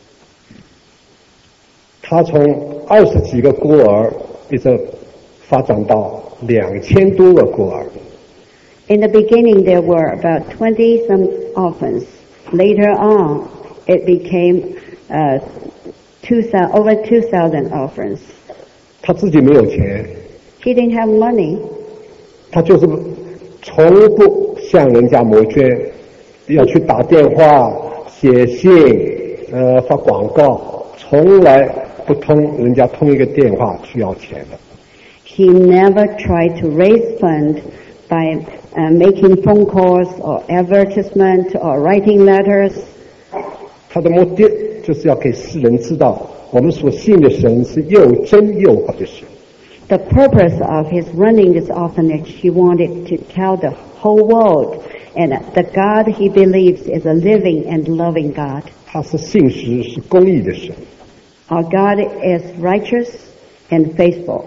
Speaker 2: 他从二十几个孤儿一直发展到两千多个孤儿。
Speaker 1: In the beginning, there were about twenty some orphans. Later on, it became uh, two thousand, over two thousand orphans.
Speaker 2: 他自己没有钱，
Speaker 1: He didn't have money.
Speaker 2: 他就是从不向人家募捐，要去打电话、写信、呃发广告，从来不通人家通一个电话去要钱的。
Speaker 1: He never tried to raise funds by uh, making phone calls or advertisement or writing letters.
Speaker 2: 他的目的就是要给世人知道，我们所信的神是又真又活的神。
Speaker 1: The purpose of his running this orphanage, he wanted to tell the whole world and the God he believes is a living and loving God.
Speaker 2: 他是信实，是公义的神。
Speaker 1: Our God is righteous and faithful.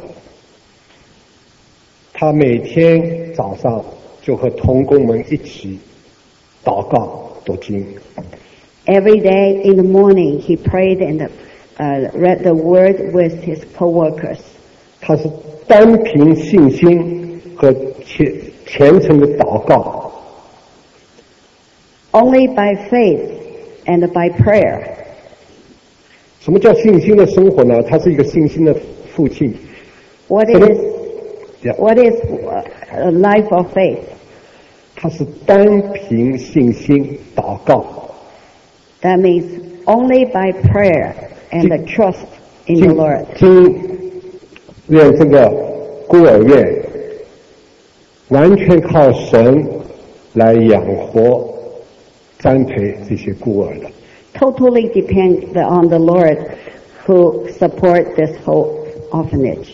Speaker 2: 他每天早上就和同工们一起祷告读经。
Speaker 1: Every day in the morning, he prayed and uh, read the word with his co-workers.
Speaker 2: 他是单凭信心和虔虔诚的祷告。
Speaker 1: Only by faith and by prayer.
Speaker 2: 什么叫信心的生活呢？他是一个信心的父亲。
Speaker 1: What is yeah. What is a life of faith?
Speaker 2: 他是单凭信心祷告。
Speaker 1: That means only by prayer and the trust in the Lord.
Speaker 2: 今愿这个孤儿院完全靠神来养活、栽培这些孤儿的。
Speaker 1: Totally depend on the Lord who support this whole orphanage.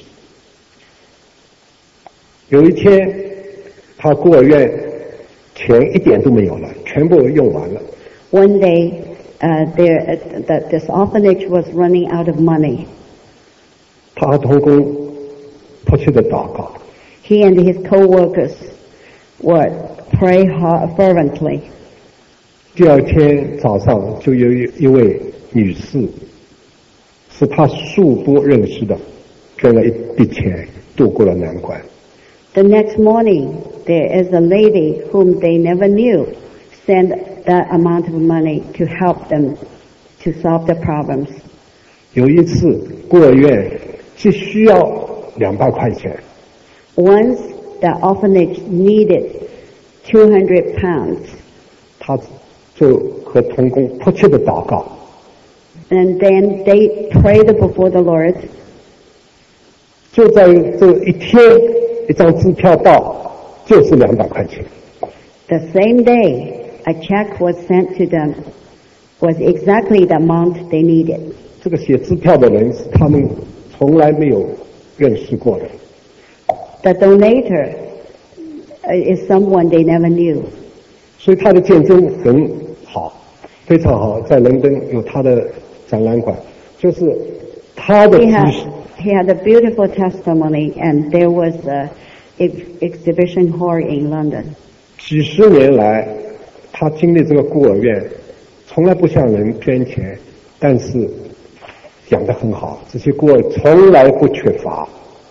Speaker 2: 有一天，他孤儿院钱一点都没有了，全部用完了。
Speaker 1: One day, uh, there, uh, the, this orphanage was running out of money.
Speaker 2: 他和同工迫切的祷告。
Speaker 1: He and his co-workers would pray fervently.
Speaker 2: 第二天早上，就有一位女士，是他素不认识的，捐了一笔钱，度过了难关。
Speaker 1: The next morning, there is a lady whom they never knew sent that amount of money to help them to solve the problems.
Speaker 2: 有一次，孤儿院只需要两百块钱。
Speaker 1: Once the orphanage needed two hundred pounds.
Speaker 2: 他就和同工迫切的祷告。
Speaker 1: And then they prayed before the Lord.
Speaker 2: 就在这一天，一张支票到，就是两百块钱。
Speaker 1: The same day, a check was sent to them, was exactly the amount they needed.
Speaker 2: 这个写支票的人是他们从来没有认识过的。
Speaker 1: The donator is someone they never knew.
Speaker 2: 所以他的见证很好，非常好，在伦敦有他的展览馆，就是他的
Speaker 1: He had, he had a beautiful testimony, and there was a ex exhibition hall in London.
Speaker 2: 几十年来，他经历这个孤儿院，从来不向人捐钱，但是养得很好，这些孤儿从来不缺乏。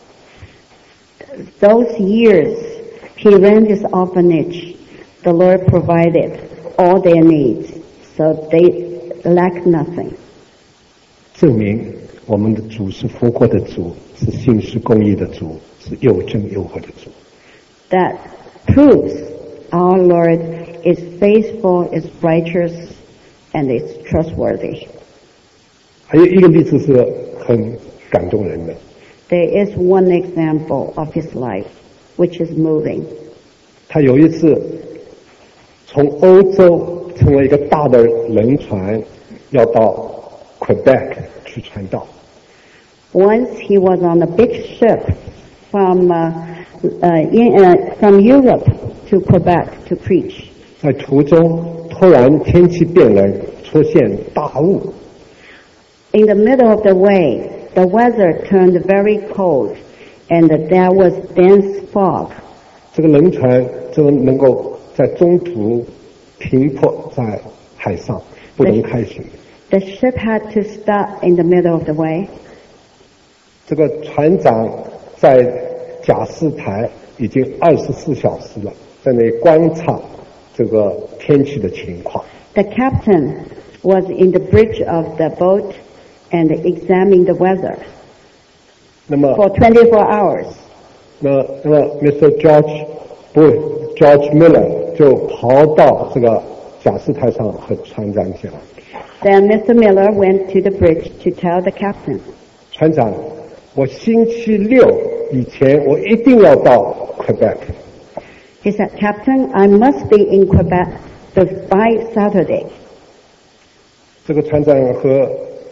Speaker 1: Those years, he ran this orphanage. The Lord provided all their needs, so they lacked nothing.
Speaker 2: 证明我们的主是复活的主，是信实公义的主，是又真又活的主。
Speaker 1: That proves our Lord is faithful, is righteous, and is trustworthy.
Speaker 2: 还有一个例子是很感动人的。
Speaker 1: There is one example of his life, which is moving.
Speaker 2: 他有一次从欧洲乘了一个大的轮船，要到 Quebec 去传道。
Speaker 1: Once he was on a big ship from uh, uh, in, uh, from Europe to Quebec to preach.
Speaker 2: 在途中，突然天气变冷，出现大雾。
Speaker 1: In the middle of the way, the weather turned very cold, and there was dense fog.
Speaker 2: 这个轮船就能够在中途停泊在海上，不能开行。
Speaker 1: The ship had to stop in the middle of the way.
Speaker 2: 这个船长在甲示台已经二十四小时了，在那里观察这个天气的情况。
Speaker 1: The captain was in the bridge of the boat and examining the weather
Speaker 2: 那么
Speaker 1: for twenty-four hours.
Speaker 2: 那那么 Mister George 不 George Miller 就跑到这个甲示台上和船长讲。
Speaker 1: Then Mister Miller went to the bridge to tell the captain.
Speaker 2: 船长，我星期六以前我一定要到 Quebec.
Speaker 1: He said, Captain, I must be in Quebec by Saturday.
Speaker 2: 这个船长和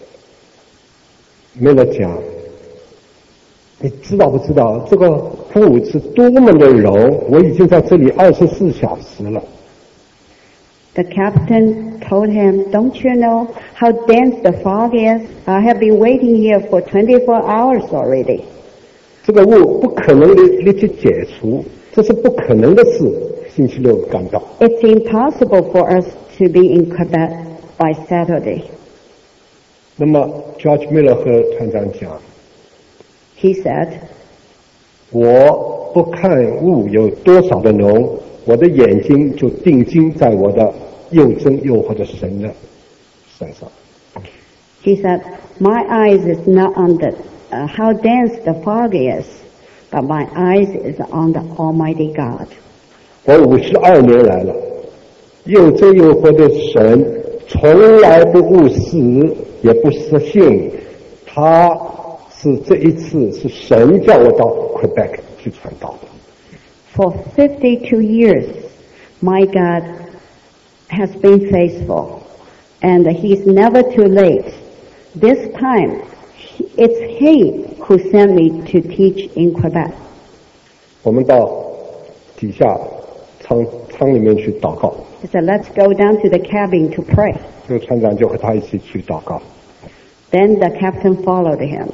Speaker 2: 梅勒讲，你知道不知道这个风是多么的柔，我已经在这里二十四小时了。
Speaker 1: The captain told him, don't you know how dense the fog is? I have been waiting here for twenty-four hours already.
Speaker 2: 这个雾不可能立立即解除，这是不可能的事。星期六赶到。
Speaker 1: It's impossible for us to be in Quebec by Saturday.
Speaker 2: 那么 George Miller 和团长讲
Speaker 1: He said,
Speaker 2: 我不看雾有多少的浓，我的眼睛就定睛在我的又真又活的神的身上。
Speaker 1: He said, my eyes is not on the, uh, how dense the fog is, but my eyes is on the Almighty God.
Speaker 2: 我五十二年来了，又真又活的神从来不误事，也不失信。他是这一次是神叫我到 Quebec 去传道的。
Speaker 1: For fifty-two years, my God has been faithful, and He's never too late. This time, it's He who sent me to teach in Quebec.
Speaker 2: 我们到底下舱舱里面去祷告。
Speaker 1: He said, let's go down to the cabin to pray.
Speaker 2: 这个船长就和他一起去祷告。
Speaker 1: Then the captain followed him.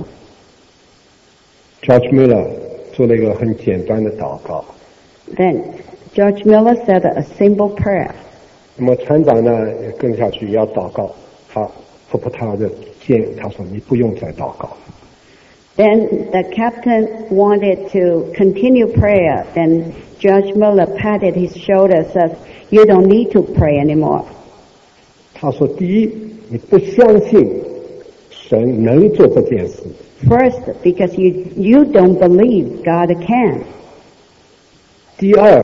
Speaker 2: George Miller 做了一个很简单的祷告。
Speaker 1: Then George Miller said a simple prayer.
Speaker 2: 那么船长呢也跟下去也要祷告，他婆婆他的建议，他说你不用再祷告。
Speaker 1: Then the captain wanted to continue prayer. Then George Miller patted his shoulder, says, you don't need to pray anymore.
Speaker 2: 他说第一，你不相信神能做这件事。
Speaker 1: First, because you, you don't believe God can.
Speaker 2: 第二，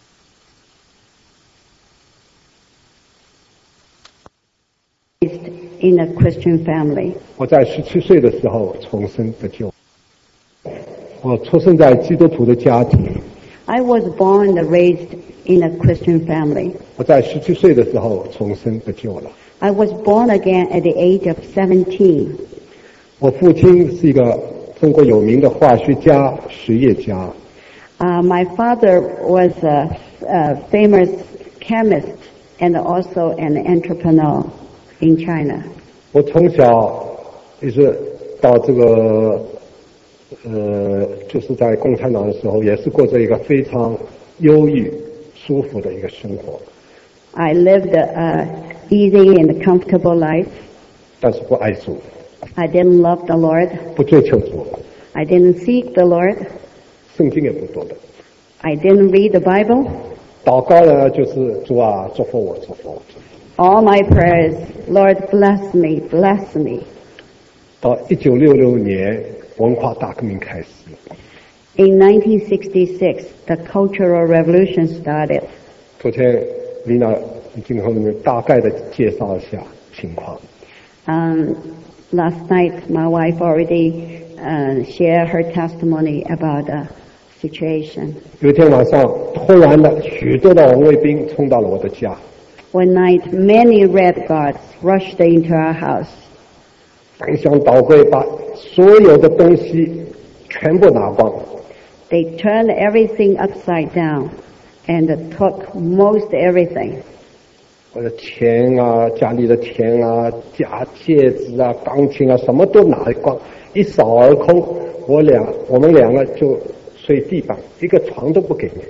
Speaker 1: In a Christian family.
Speaker 2: 我在十七岁的时候重生得救，我出生在基督徒的家庭。
Speaker 1: I was born and raised in a Christian family.
Speaker 2: 我在十七岁的时候重生得救了。
Speaker 1: I was born again at the age of seventeen.
Speaker 2: 我父亲是一个中国有名的化学家、实业家。
Speaker 1: Uh, my father was a, a famous chemist and also an entrepreneur in China.
Speaker 2: 我从小一直到这个呃，就是在共产党的时候，也是过着一个非常忧郁、舒服的一个生活。
Speaker 1: I lived a easy and comfortable life.
Speaker 2: 但是不爱主，
Speaker 1: I didn't love the Lord.
Speaker 2: 不追求主，
Speaker 1: I didn't seek the Lord.
Speaker 2: 圣经也不多的。
Speaker 1: I didn't read the Bible.
Speaker 2: 祷告呢，就是主啊，祝福我，祝福我。
Speaker 1: All my prayers, Lord, bless me, bless me.
Speaker 2: 到一九六六年，文化大革命开始。
Speaker 1: In nineteen sixty-six, the Cultural Revolution started.
Speaker 2: 昨天丽娜已经和你们大概的介绍一下情况。
Speaker 1: Um, last night, my wife already uh, shared her testimony about the situation.
Speaker 2: 有一天晚上，突然的许多的红卫兵冲到了我的家，
Speaker 1: One night, many red guards rushed into our house.
Speaker 2: 翻箱倒柜，把所有的东西全部拿光。
Speaker 1: They turned everything upside down and took most everything.
Speaker 2: 我的钱啊，家里的钱啊，假戒指啊，钢琴啊，什么都拿光，一扫而空。我俩，我们两个就睡地板，一个床都不给你。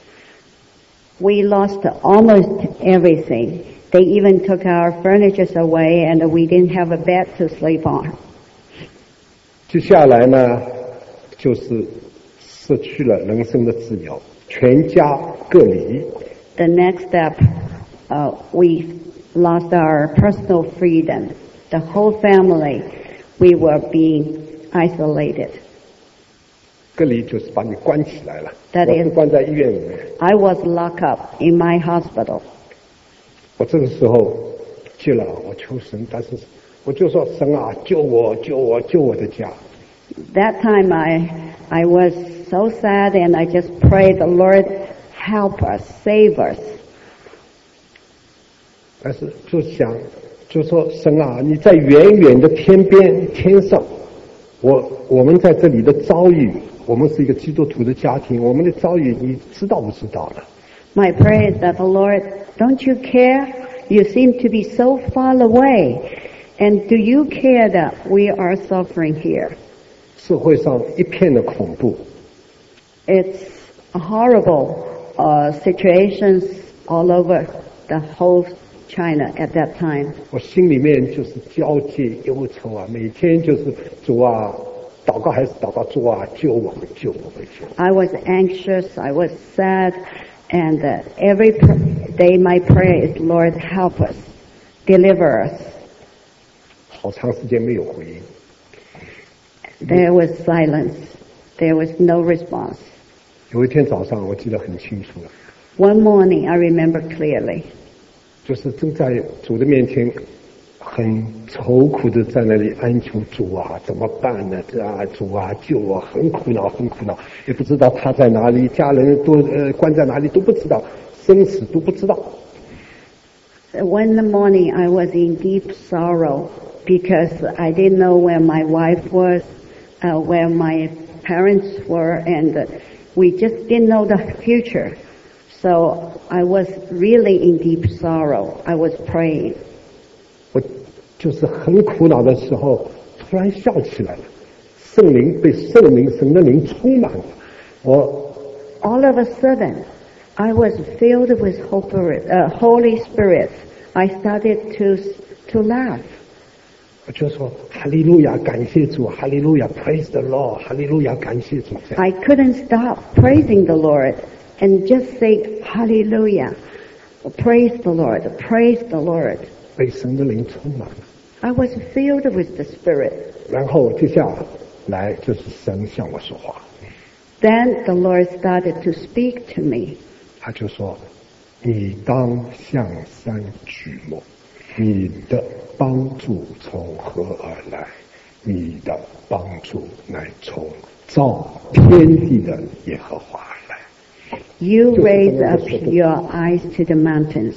Speaker 1: We lost almost everything. They even took our furniture away and we didn't have a bed to sleep on.
Speaker 2: 接下来呢，就是失去了人生的自由，全家各离。
Speaker 1: The next step, uh, we lost our personal freedom. The whole family, we were being isolated.
Speaker 2: 隔离就是把你关起来了，
Speaker 1: That
Speaker 2: 我是
Speaker 1: is-
Speaker 2: 关在医院里面。
Speaker 1: I was locked up in my hospital.
Speaker 2: 我这个时候去了，我求神，但是我就说神啊，救我，救我，救我的家。
Speaker 1: That time I, I was so sad and I just prayed, the Lord, help us, save us.
Speaker 2: 但是就想就说神啊，你在远远的天边天上，我我们在这里的遭遇，我们是一个基督徒的家庭，我们的遭遇你知道不知道呢？
Speaker 1: My prayer is that the Lord, don't you care? You seem to be so far away. And do you care that we are suffering here?
Speaker 2: 社会上一片的恐怖。
Speaker 1: It's horrible uh, situations all over the whole China at that time.
Speaker 2: 我心里面就是焦急忧愁啊，每天就是主啊，祷告还是祷告，主啊，救我们，救我们，救我们。
Speaker 1: I was anxious, I was sad, and uh, every pr- day my prayer is, Lord, help us, deliver us.
Speaker 2: 好长时间没有回应。
Speaker 1: There was silence. There was no response.
Speaker 2: 有一天早上，我记得很清楚了，
Speaker 1: One morning, I remember clearly.
Speaker 2: 就是正在主的面前，很愁苦的在那里哀求主啊，怎么办呢？这啊，主啊，救我！很苦恼，很苦恼，也不知道他在哪里，家人都呃关在哪里都不知道，生死都不知道。
Speaker 1: One morning, I was in deep sorrow because I didn't know where my wife was, uh, where my parents were, and uh, we just didn't know the future. So I was really in deep sorrow. I was praying.
Speaker 2: 我就是很苦恼的时候，突然笑起来了，圣灵被圣灵神的灵充满了，我
Speaker 1: All of a sudden, I was filled with Holy Spirit. Uh, Holy Spirit. I started to to laugh.
Speaker 2: 我就说哈利路亚，感谢主，哈利路亚 ，Praise the Lord， 哈利路亚，感谢主。这样
Speaker 1: I couldn't stop praising the Lord and just say Hallelujah. Praise the Lord. Praise the Lord.
Speaker 2: 被神的灵充满了。
Speaker 1: I was filled with the Spirit.
Speaker 2: 然后接下来就是神向我说话，
Speaker 1: Then the Lord started to speak to me.
Speaker 2: 他就说：“你当向山举目，你的帮助从何而来？你的帮助乃从造天地的耶和华而来。”
Speaker 1: You raise up your eyes to the mountains.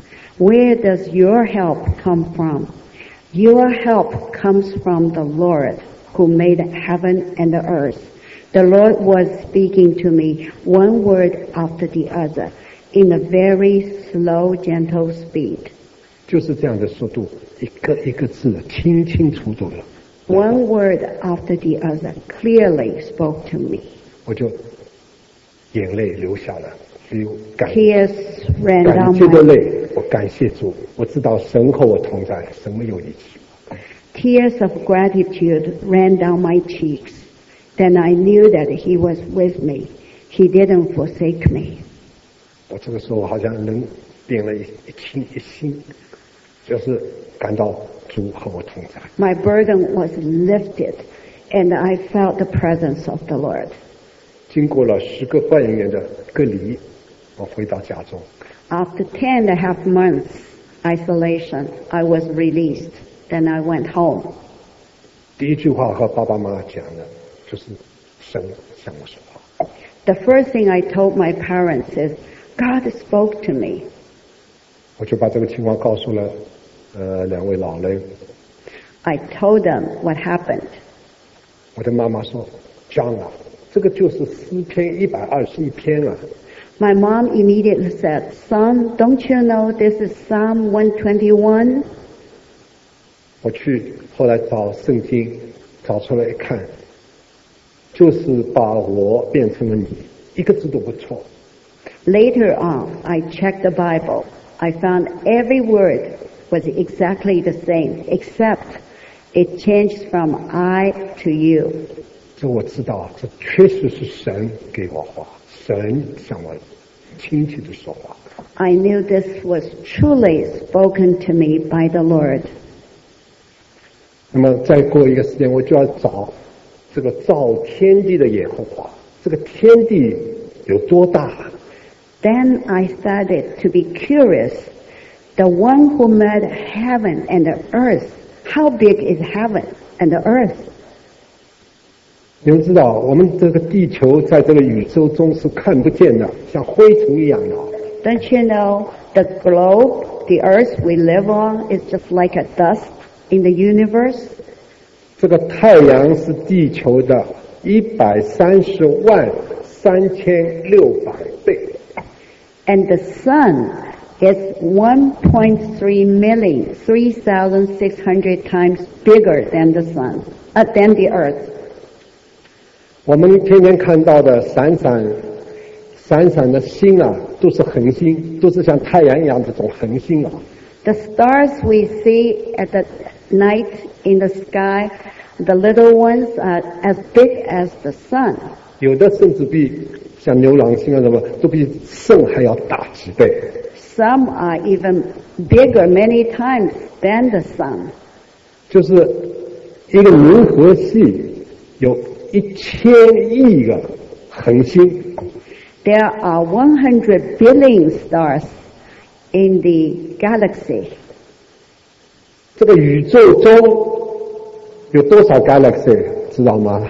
Speaker 1: Where does your help come from? Your help comes from the Lord who made heaven and the earth. The Lord was speaking to me one word after the other in a very slow, gentle speed.
Speaker 2: 就是这样的速度，一个一个字清清楚楚的，
Speaker 1: One word after the other clearly spoke to me.
Speaker 2: 我就眼泪流下了，流感
Speaker 1: Tears ran
Speaker 2: 感
Speaker 1: down
Speaker 2: 激的
Speaker 1: my
Speaker 2: 泪，我感谢主，我知道神和我同在，神没有离弃我。
Speaker 1: Tears of gratitude ran down my cheeks. Then I knew that He was with me. He didn't forsake me.
Speaker 2: 我这个时候好像人变了一一清一新，就是感到主和我同在。
Speaker 1: My burden was lifted, and I felt the presence of the Lord.
Speaker 2: 经过了十个半月的隔离，我回到家中。
Speaker 1: After ten and a half months isolation, I was released. Then I went home.
Speaker 2: 第一句话和爸爸妈妈讲的，就是神向我说话。
Speaker 1: The first thing I told my parents is, God spoke to me.
Speaker 2: 我就把这个情况告诉了呃两位老人。
Speaker 1: I told them what happened.
Speaker 2: 我的妈妈说 ：“John 啊，这个就是诗篇一百二十一篇啊。”
Speaker 1: My mom immediately said, Son, don't you know this is Psalm one twenty-one?
Speaker 2: 我去后来找圣经，找出来一看，就是把我变成了你，一个字都不错。
Speaker 1: Later on, I checked the Bible. I found every word was exactly the same, except it changed from I to you.
Speaker 2: 这我知道，这确实是神给我话，神向我亲切的说话。
Speaker 1: I knew this was truly spoken to me by the Lord.
Speaker 2: 那么再过一个时间，我就要找这个造天地的耶和华，这个天地有多大？
Speaker 1: Then I started to be curious. The one who made heaven and the earth, how big is heaven and the earth?
Speaker 2: 你们知道，我们这个地球在这个宇宙中是看不见的，像灰尘一样的。
Speaker 1: Don't you know The globe, the earth we live on, is just like a dust in the universe.
Speaker 2: 这个太阳是地球的一百三十万三千六百倍。
Speaker 1: And the sun is one point three million, three thousand six hundred times bigger than the sun, uh, than the earth.
Speaker 2: 我们天天看到的闪闪闪闪的星啊，都是恒星，都是像太阳一样这种恒星啊。
Speaker 1: The stars we see at the night in the sky, the little ones are as big as the sun.
Speaker 2: 有的甚至比像牛郎星啊什么，都比肾还要大几倍。
Speaker 1: Some are even bigger many times than the sun.
Speaker 2: 就是一个银河系有一千亿个恒星。
Speaker 1: There are one hundred billion stars in the galaxy.
Speaker 2: 这个宇宙中有多少 galaxy 知道吗？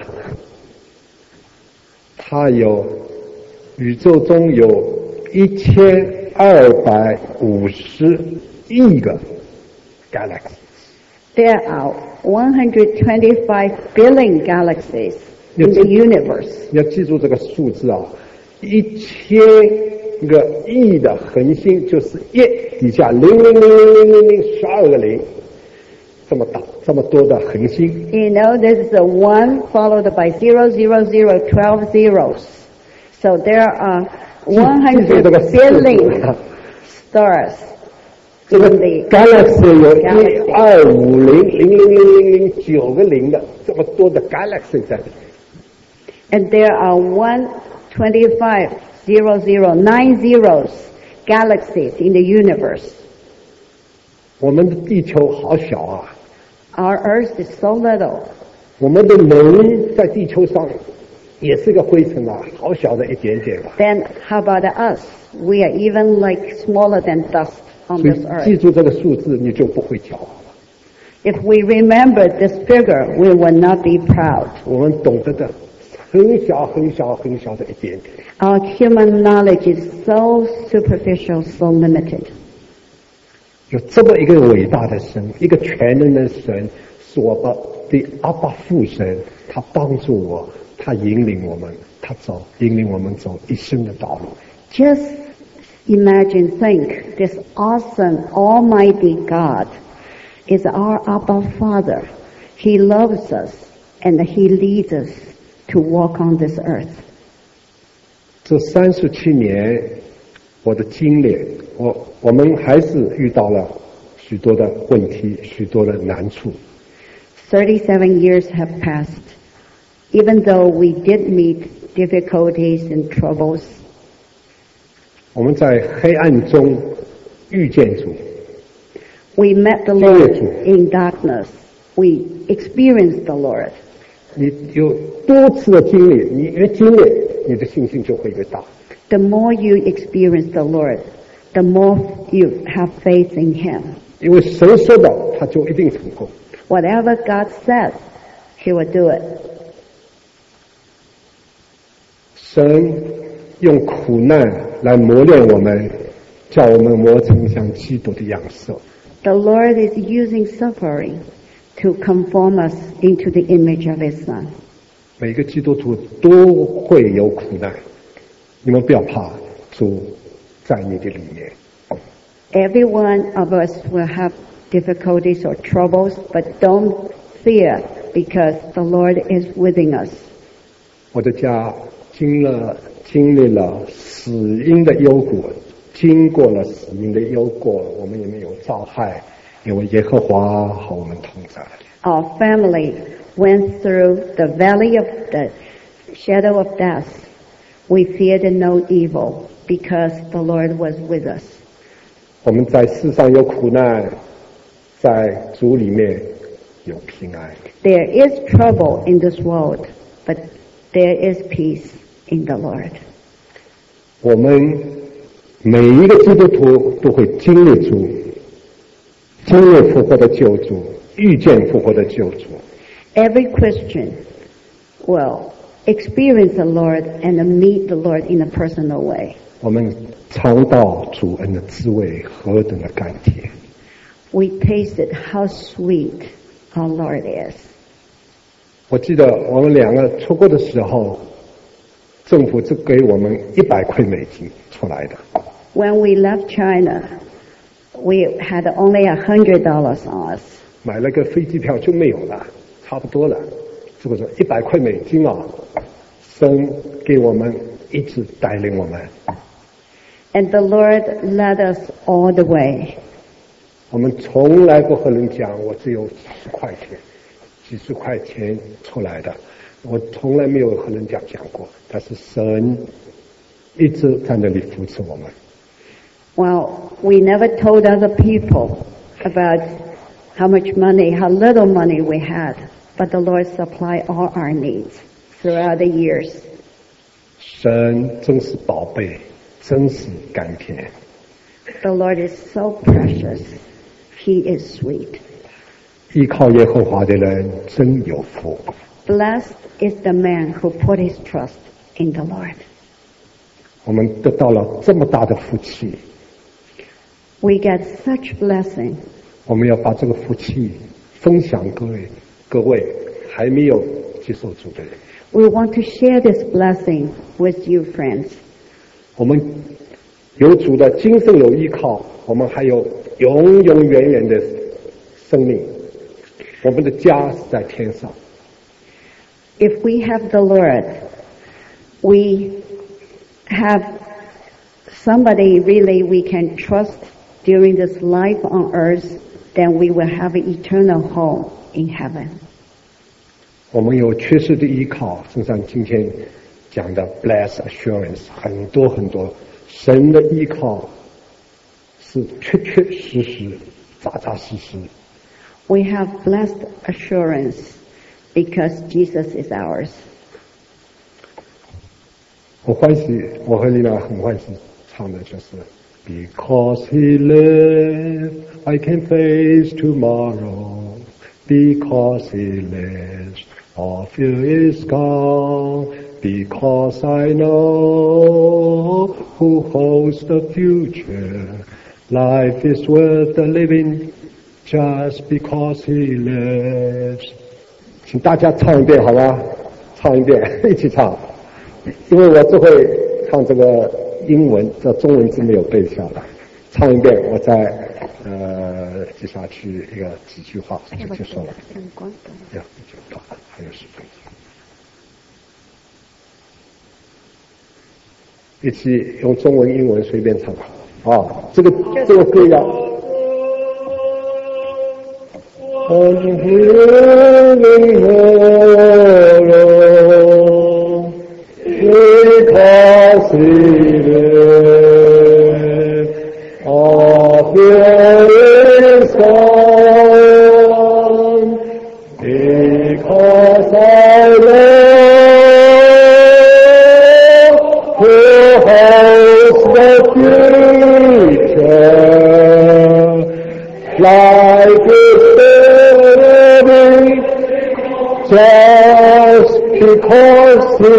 Speaker 2: 它有宇宙中有一千二百五十亿个 galaxy。
Speaker 1: There are one hundred twenty-five billion galaxies in the universe.
Speaker 2: 你要记住这个数字啊，一千个亿的恒星就是一底下零零零零零零零十二个零，这么大这么多的恒星。
Speaker 1: You know, there's a one followed by zero, zero, zero, twelve zeros. So there are one hundred billion stars.
Speaker 2: 这个 galaxy 有一二五零零零零零零九个零的这么多的 galaxy 在里面。
Speaker 1: And there are one twenty-five zero zero nine zeros galaxies in the universe.
Speaker 2: 我们的地球好小啊。
Speaker 1: Our Earth is so little.
Speaker 2: 我们的人在地球上也是个灰尘啊，好小的一点点吧。
Speaker 1: Then how about us? We are even like smaller than dust on
Speaker 2: 所
Speaker 1: this
Speaker 2: 以记
Speaker 1: earth.
Speaker 2: 住这个数字，你就不会骄傲了。
Speaker 1: If we remember this figure, we will not be proud.
Speaker 2: 我们懂得的很小很小很小的一点点。
Speaker 1: Our human knowledge is so superficial, so limited.
Speaker 2: 有这么一个伟大的神，一个全能的神，是我的阿爸父神，他帮助我，他引领我们，他走，引领我们走一生的道路。
Speaker 1: Just imagine, think, this awesome, almighty God is our Abba Father. He loves us and He leads us to walk on this earth.
Speaker 2: 这三十七年，我的经历，我我们还是遇到了许多的问题，许多的难处。
Speaker 1: Thirty-seven years have passed. Even though we did meet difficulties and troubles,
Speaker 2: 我们在黑暗中遇见主，
Speaker 1: we met the
Speaker 2: 经历
Speaker 1: Lord
Speaker 2: 主。
Speaker 1: in darkness. We experienced the Lord.
Speaker 2: 你有多次的经历，你越经历，你的信心就会越大。
Speaker 1: The more you experience the Lord, the more you have faith in Him.
Speaker 2: 因为神说的，他就一定成功。
Speaker 1: Whatever God says, He will do it.
Speaker 2: 神用苦难来磨练我们，叫我们磨成像基督的样式。
Speaker 1: The Lord is using suffering to conform us into the image of His Son.
Speaker 2: 每个基督徒都会有苦难，你们不要怕，主在你的里面。
Speaker 1: Every one of us will have difficulties or troubles, but don't fear because the Lord is within us.
Speaker 2: 我的家经了经历了死荫的幽谷，经过了死荫的幽谷，我们也没有遭害，因为耶和华和我们同在。
Speaker 1: Our family went through the valley of the shadow of death. We feared no evil because the Lord was with us.
Speaker 2: 我们在世上有苦难，在主里面有平安。
Speaker 1: There is trouble in this world, but there is peace in the Lord.
Speaker 2: 我们每一个基督徒都会经历主，经历复活的救主，遇见复活的救主。
Speaker 1: Every Christian will experience the Lord and meet the Lord in a personal way.
Speaker 2: 我们尝到主恩的滋味何等的甘甜。
Speaker 1: We tasted how sweet our Lord is.
Speaker 2: 我记得我们两个出国的时候，政府只给我们一百块美金出来的。
Speaker 1: When we left China, we had only a hundred dollars on us.
Speaker 2: 买了个飞机票就没有了，差不多了。这个说一百块美金啊，神给我们一直带领我们。
Speaker 1: And the Lord led us all the way.
Speaker 2: 我们从来不和人讲，我只有几十块钱，几十块钱出来的，我从来没有和人家讲过。但是神一直在那里扶持我们。
Speaker 1: Well, we never told other people about how much money, how little money we had, but the Lord supplied all our needs throughout the years.
Speaker 2: 神真是宝贝，真是甘甜。
Speaker 1: The Lord is so precious. He is sweet.
Speaker 2: 依靠耶和华的人真有福。
Speaker 1: Blessed is the man who put his trust in the Lord.
Speaker 2: 我们得到了这么大的福气，
Speaker 1: We get such blessing.
Speaker 2: 我们要把这个福气分享各位各位还没有接受主的人。
Speaker 1: We want to share this blessing with you, friends.
Speaker 2: 我们有主的精神有依靠，我们还有永永远远的生命。我们的家是在天上。
Speaker 1: If we have the Lord, we have somebody really we can trust during this life on earth, then we will have an eternal home in heaven.
Speaker 2: 我们有确实的依靠，正像今天讲的 bless assurance， 很多很多神的依靠是确确实实、扎扎实实。
Speaker 1: We have blessed assurance because Jesus is ours.
Speaker 2: 我欢喜，我和丽娜很欢喜唱的就是 Because He lives, I can face tomorrow. Because He lives, all fear is gone. Because I know who holds the future. Life is worth the living just because He lives. 请大家唱一遍好吗？唱一遍，一起唱。因为我只会唱这个英文，这中文字没有背下来。唱一遍，我再呃接下去一个几句话就结束了。呀，就到了，还有十分钟。一起用中文、英文随便唱啊！这个这个歌要。Because He lives, all fear is gone. Because I know who holds the future. Life is living just because He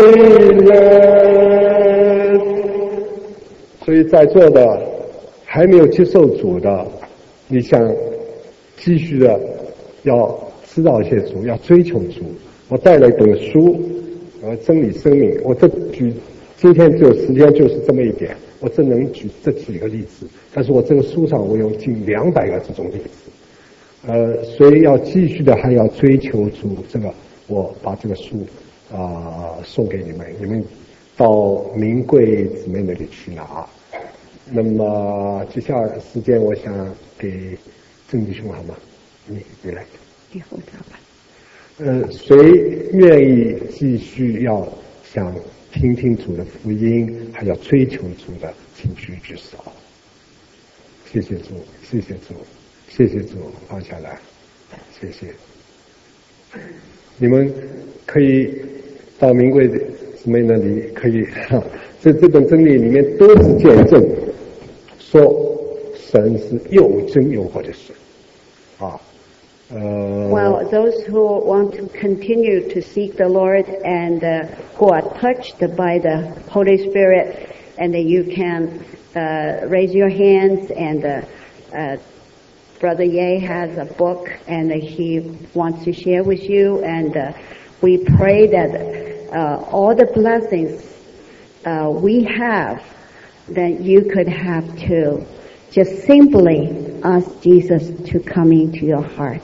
Speaker 2: lives. 所以在座的还没有接受主的，你想继续的要知道一些主，要追求主。我带了一本书，呃，真理生命。我这举今天只有时间就是这么一点，我只能举这几个例子。但是我这个书上我有近两百个这种例子。呃，所以要继续的还要追求主，这个我把这个书啊、呃、送给你们，你们到名贵姊妹那里去拿。那么接下来时间，我想给郑弟兄好吗？你你来。
Speaker 1: 你负责吧。
Speaker 2: 呃，谁愿意继续要想听听主的福音，还要追求主的，请举举手。谢谢主，谢谢主，谢谢主，放下来，谢谢。你们可以到名贵姊妹那里，可以在这本真理里面都是见证，说神是又真又活的神啊。Uh,
Speaker 1: well, those who want to continue to seek the Lord and uh, who are touched by the Holy Spirit, and you can uh, raise your hands, and uh, uh, Brother Ye has a book, and he wants to share with you, and uh, we pray that uh, all the blessings uh, we have, that you could have too. Just simply ask Jesus to come into your heart.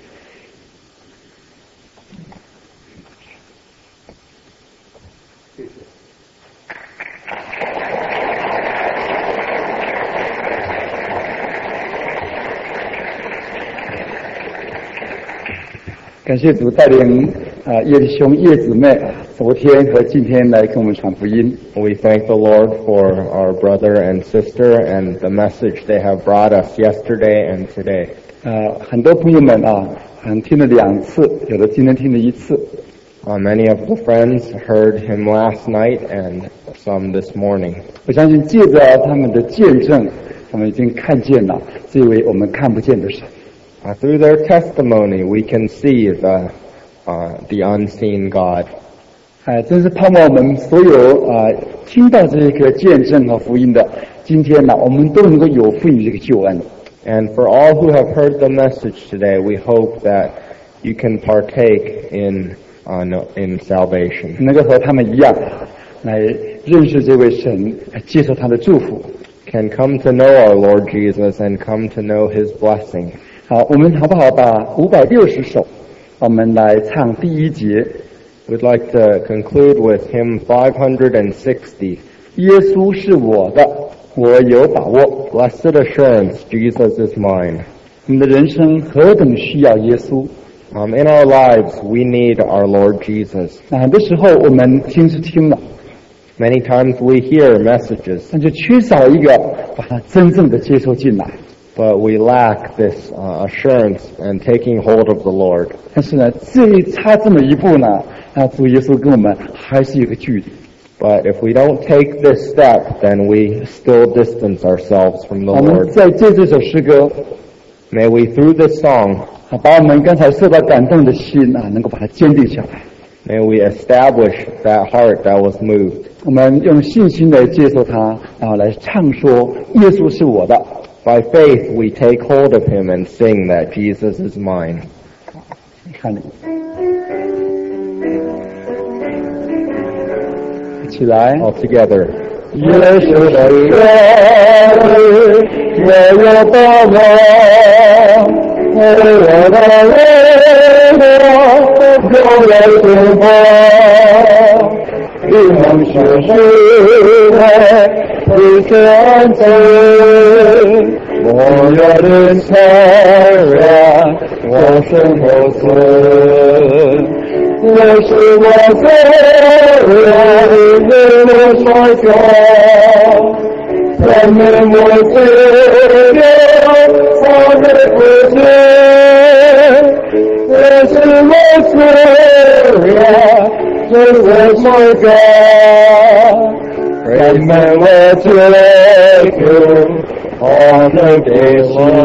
Speaker 3: 感谢主带领啊叶弟兄叶姊妹昨天和今天来跟我们传福音。
Speaker 4: We thank the Lord for our brother and sister and the message they have brought us yesterday and today.
Speaker 3: 呃，很多朋友们啊，可能听了两次，有的今天听了一次。
Speaker 4: Uh, many of the friends heard him last night and some this morning.
Speaker 3: 我相信借着他们的见证，他们已经看见了这位我们看不见的神。
Speaker 4: Uh, through their testimony, we can see the uh, the unseen God.
Speaker 3: 哎，真是盼望我们所有啊、呃、听到这个见证和福音的，今天呢，我们都能够有份于这个救恩。
Speaker 4: And for all who have heard the message today, we hope that you can partake in uh, in salvation.
Speaker 3: 能够和他们一样，来认识这位神，接受他的祝福。
Speaker 4: Can come to know our Lord Jesus and come to know His blessing.
Speaker 3: 好，我们好不好把五百六十首，我们来唱第一节。
Speaker 4: We'd like to conclude with hymn five hundred sixty.
Speaker 3: 耶稣是我的，我有把握。
Speaker 4: Blessed assurance, Jesus is mine.
Speaker 3: 我们的人生何等需要耶稣。
Speaker 4: Um, in our lives, we need our Lord Jesus.
Speaker 3: 那很多时候我们听是听了，
Speaker 4: Many times we hear messages,
Speaker 3: 但就缺少一个把它真正的接受进来。
Speaker 4: but we lack this uh, assurance and taking hold of the Lord.
Speaker 3: 但是呢，这一差这么一步呢，啊，主耶稣跟我们还是有个距离。
Speaker 4: But if we don't take this step, then we still distance ourselves from the
Speaker 3: 我们
Speaker 4: Lord.
Speaker 3: 在借这首诗歌，
Speaker 4: May we, through this song,
Speaker 3: 啊，把我们刚才受到感动的心啊，能够把它坚定下来。
Speaker 4: may we establish that heart that was moved.
Speaker 3: 我们用信心来接受它，然后来唱说耶稣是我的。
Speaker 4: By faith, we take hold of Him and sing that Jesus is mine.
Speaker 3: 看你，一起来。
Speaker 4: All together.
Speaker 3: 耶稣的我，我有把握，我的力量有来突破，一梦是实的，一生子，我有的承认，我身后死。我是我最爱的我所求，证明我自由，我的不知，我是我最爱，是我所求，证明我追求，我的给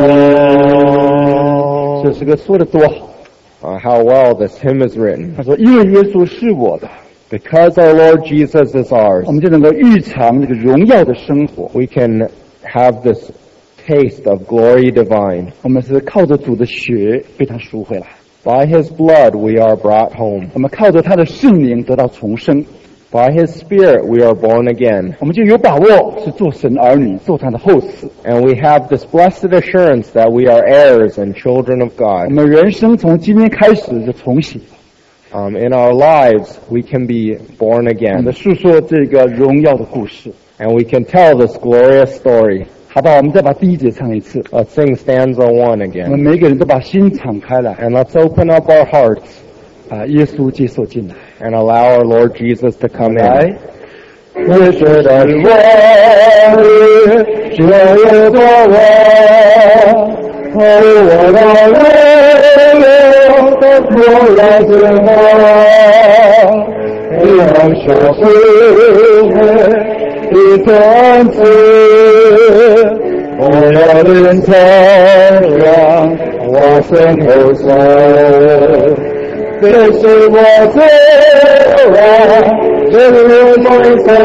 Speaker 3: 我。这诗歌说得多好。
Speaker 4: Uh, how well this hymn is written.
Speaker 3: 他说：“因为耶稣是我的，
Speaker 4: Because our Lord Jesus is ours,
Speaker 3: 我们就能够预尝这个荣耀的生活。
Speaker 4: we can have this taste of glory divine.
Speaker 3: 我们是靠着主的血被他赎回来，
Speaker 4: By His blood we are brought home.
Speaker 3: 我们靠着他的圣灵得到重生，
Speaker 4: By His Spirit we are born again.
Speaker 3: 我们就有把握是做神儿女，做他的后嗣。
Speaker 4: And we have this blessed assurance that we are heirs and children of
Speaker 3: 我
Speaker 4: God.
Speaker 3: 们人生从今天开始就重启，
Speaker 4: Um, in our lives we can be born
Speaker 3: 我们
Speaker 4: again.
Speaker 3: 诉说这个荣耀的故事，
Speaker 4: And we can tell this glorious story.
Speaker 3: 好吧？我们再把第一节唱一次，
Speaker 4: Let's sing stanza one
Speaker 3: 我们
Speaker 4: again.
Speaker 3: 每个人都把心敞开来，
Speaker 4: And let's open up our hearts
Speaker 3: 把耶稣接受进来。
Speaker 4: and allow our Lord Jesus to come
Speaker 3: 来
Speaker 4: in.，
Speaker 3: 耶稣的我，只有多我，哦，我的力量不来自我，你能说是一天子，我要领承让我身后走。这是我最爱， 是我梦想，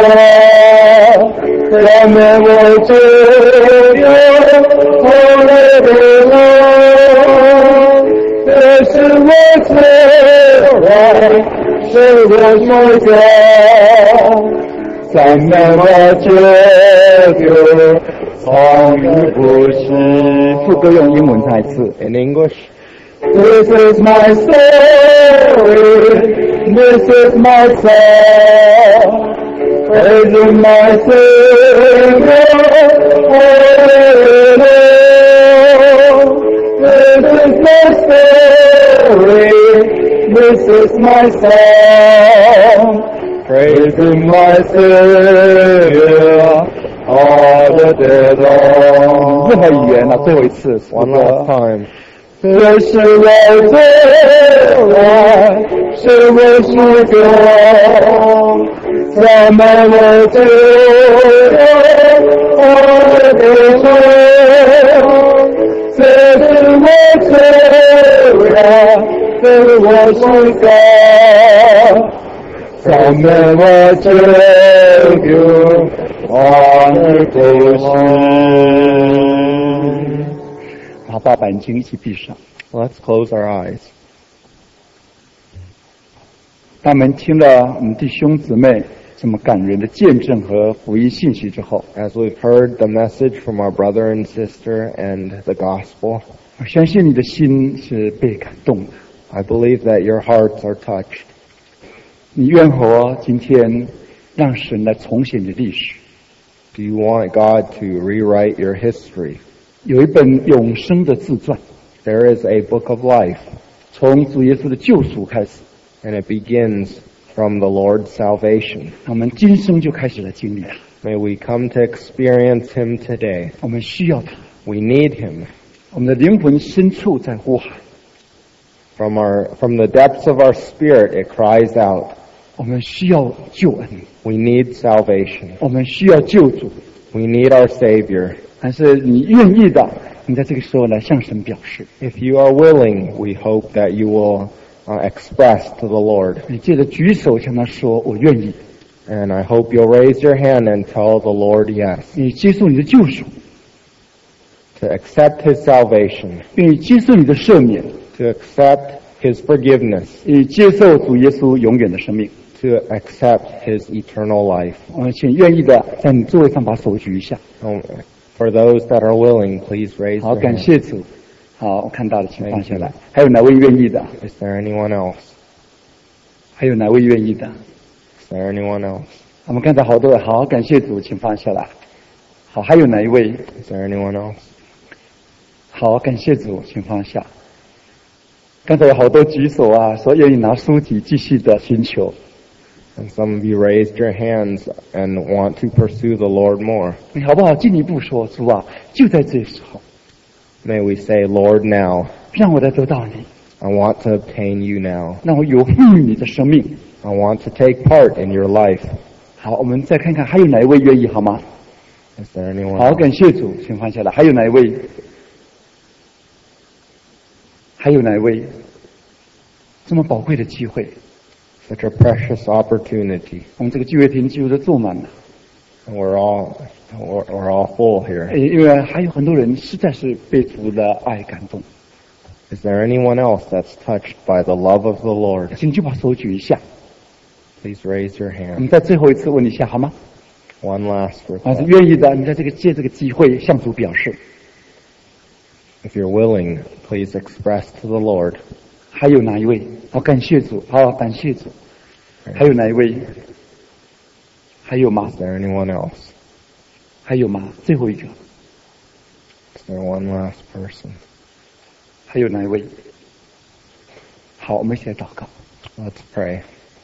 Speaker 3: 让我只有后来的路，这是我最爱，是我梦想，三年我只有从来不息。副歌用英文再一次
Speaker 4: In English,
Speaker 3: This is my story, this is my song, praising my Savior, hallelujah. This is my story, this is my song, praising my Savior, all the day long. 任何语言呢，最后一次
Speaker 4: one last time.
Speaker 3: 这是我最爱，是我诗歌，赞美我最爱的主。这是我最爱，是我诗歌，赞美我最爱的主。好，把眼睛一起闭上。
Speaker 4: Let's close our eyes.
Speaker 3: 当我们听了我们弟兄姊妹这么感人的见证和福音信息之后，
Speaker 4: As we've heard the message from our brother and sister and the gospel,
Speaker 3: 我相信你的心是被感动的。
Speaker 4: I believe that your hearts are touched.
Speaker 3: 你愿否今天让神来重写你的历史？
Speaker 4: Do you want God to rewrite your history?
Speaker 3: 有一本永生的自传，
Speaker 4: There is a book of life,
Speaker 3: 从主耶稣的救赎开始，
Speaker 4: and it begins from the Lord's salvation.
Speaker 3: 我们今生就开始了经历它。
Speaker 4: May we come to experience Him today.
Speaker 3: 我们需要它，
Speaker 4: We need Him.
Speaker 3: 我们的灵魂深处在呼喊，
Speaker 4: From our, from the depths of our spirit, it cries out,
Speaker 3: 我们需要救恩，
Speaker 4: we need salvation.
Speaker 3: 我们需要救主。
Speaker 4: We need our Savior.
Speaker 3: 但是你愿意的，你在这个时候来向神表示。
Speaker 4: If you are willing, we hope that you will uh, express to the Lord.
Speaker 3: 你借着举手向他说：“我愿意。”
Speaker 4: And I hope you'll raise your hand and tell the Lord yes.
Speaker 3: 你接受你的救赎，
Speaker 4: To accept His salvation.
Speaker 3: 愿意接受你的赦免，
Speaker 4: To accept His forgiveness.
Speaker 3: 愿意接受主耶稣永远的生命。
Speaker 4: To accept His eternal life.
Speaker 3: 我们请愿意的在你座位上把手举一下。
Speaker 4: Um, For those that are willing, please raise
Speaker 3: 好，
Speaker 4: your
Speaker 3: 感
Speaker 4: hand.
Speaker 3: 谢主。好，我看到了，请放下来。还有哪位愿意的？
Speaker 4: Is there anyone else?
Speaker 3: 还有哪位愿意的？
Speaker 4: Is there anyone else?
Speaker 3: 我们看到好多人。好，感谢主，请放下来。好，还有哪一位？
Speaker 4: Is there anyone else?
Speaker 3: 好，感谢主，请放下。刚才有好多举手啊，说愿意拿书籍继续的寻求。
Speaker 4: And some of you raised your hands and want to pursue the Lord more.
Speaker 3: 你好不好进一步说，主啊，就在这时候，
Speaker 4: May we say, Lord, now.
Speaker 3: 让我来得到你，
Speaker 4: I want to obtain you now.
Speaker 3: 让我有赋予你的生命。
Speaker 4: I want to take part in your life.
Speaker 3: 好，我们再看看还有哪一位愿意，好吗？
Speaker 4: Is there anyone
Speaker 3: 好，
Speaker 4: else?
Speaker 3: 感谢主，请放下来。还有哪一位？还有哪一位？这么宝贵的机会，
Speaker 4: Such a precious opportunity.
Speaker 3: 我们这个聚会厅几乎都坐满了。
Speaker 4: And we're all, we're, we're all full here.
Speaker 3: 诶因为还有很多人实在是被主的爱感动，
Speaker 4: Is there anyone else that's touched by the love of the Lord?
Speaker 3: 请就把手举一下。
Speaker 4: Please raise your
Speaker 3: 我
Speaker 4: hand.
Speaker 3: 们再最后一次问一下，好吗？
Speaker 4: One last
Speaker 3: 还是
Speaker 4: request.
Speaker 3: 愿意的，你在这个借这个机会向主表示。
Speaker 4: If you're willing, please express to the Lord.
Speaker 3: 还有哪一位？好，感谢主，好，感谢主。还有哪一位？还有吗
Speaker 4: Is？there anyone else?
Speaker 3: 还有吗？最后一个，
Speaker 4: Is there one last person?
Speaker 3: 还有哪一位？好，我们一起来祷告。
Speaker 4: Let's pray.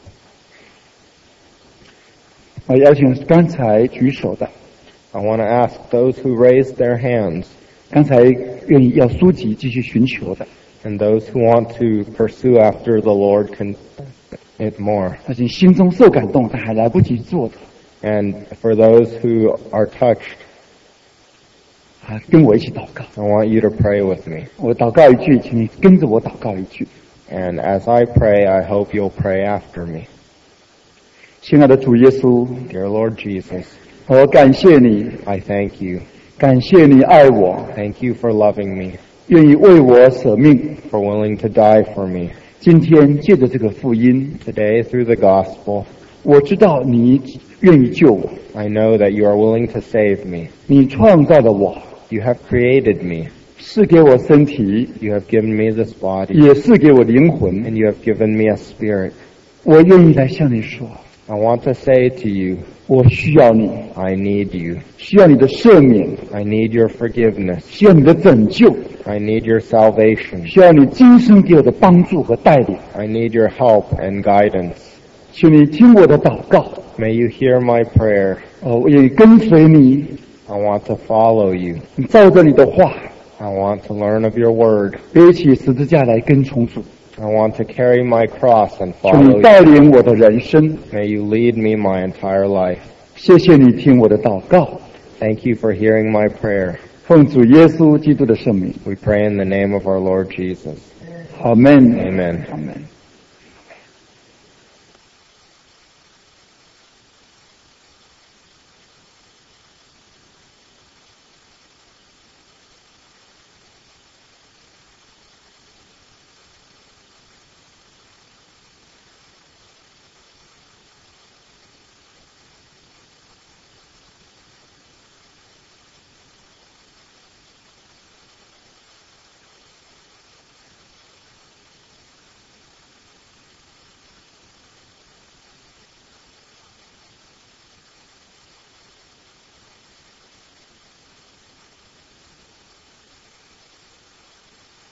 Speaker 3: 我邀请刚才举手的，
Speaker 4: I want to ask those who raised their hands
Speaker 3: 刚才愿意要书籍继续寻求的，
Speaker 4: and those who want to pursue after the Lord can it more.
Speaker 3: 而且心中受感动但还来不及做的，
Speaker 4: And for those who are touched,
Speaker 3: 啊，跟我一起祷告。
Speaker 4: I want you to pray with me.
Speaker 3: 我祷告一句，请你跟着我祷告一句。
Speaker 4: And as I pray, I hope you'll pray after me.
Speaker 3: 亲爱的主耶稣，
Speaker 4: Dear Lord Jesus,
Speaker 3: 我感谢你，
Speaker 4: I thank you.
Speaker 3: 感谢你爱我，
Speaker 4: Thank you for loving me,
Speaker 3: 愿意为我舍命。
Speaker 4: for willing to die for me.
Speaker 3: 今天借着这个福音，
Speaker 4: Today, through the gospel,
Speaker 3: 我知道你愿意救我，
Speaker 4: I know that you are willing to save me.
Speaker 3: 你创造了我，
Speaker 4: You have created me.
Speaker 3: 是给我身体，
Speaker 4: You have given me this body,
Speaker 3: 也是给我灵魂。
Speaker 4: and you have given me a spirit.
Speaker 3: 我愿意来向你说，
Speaker 4: I want to say to you,
Speaker 3: 我需要你，
Speaker 4: I need you.
Speaker 3: 需要你的赦免，
Speaker 4: I need your forgiveness.
Speaker 3: 需要你的拯救，
Speaker 4: I need your salvation.
Speaker 3: 需要你今生给我的帮助和带领。
Speaker 4: I need your help and guidance.
Speaker 3: 请你听我的祷告，
Speaker 4: May you hear my prayer.
Speaker 3: 哦，我愿意跟随你，
Speaker 4: I want to follow you.
Speaker 3: 你照着你的话，
Speaker 4: I want to learn of your word.
Speaker 3: 背起十字架来跟从主。
Speaker 4: I want to carry my cross and
Speaker 3: 求
Speaker 4: follow
Speaker 3: 你
Speaker 4: you.
Speaker 3: 带领我的人生。
Speaker 4: May you lead me my entire life.
Speaker 3: 谢谢你听我的祷告，
Speaker 4: Thank you for hearing my prayer.
Speaker 3: 奉主耶稣基督的圣名，
Speaker 4: We pray in the name of our Lord Jesus.
Speaker 3: 阿门。
Speaker 4: Amen.
Speaker 3: 阿门。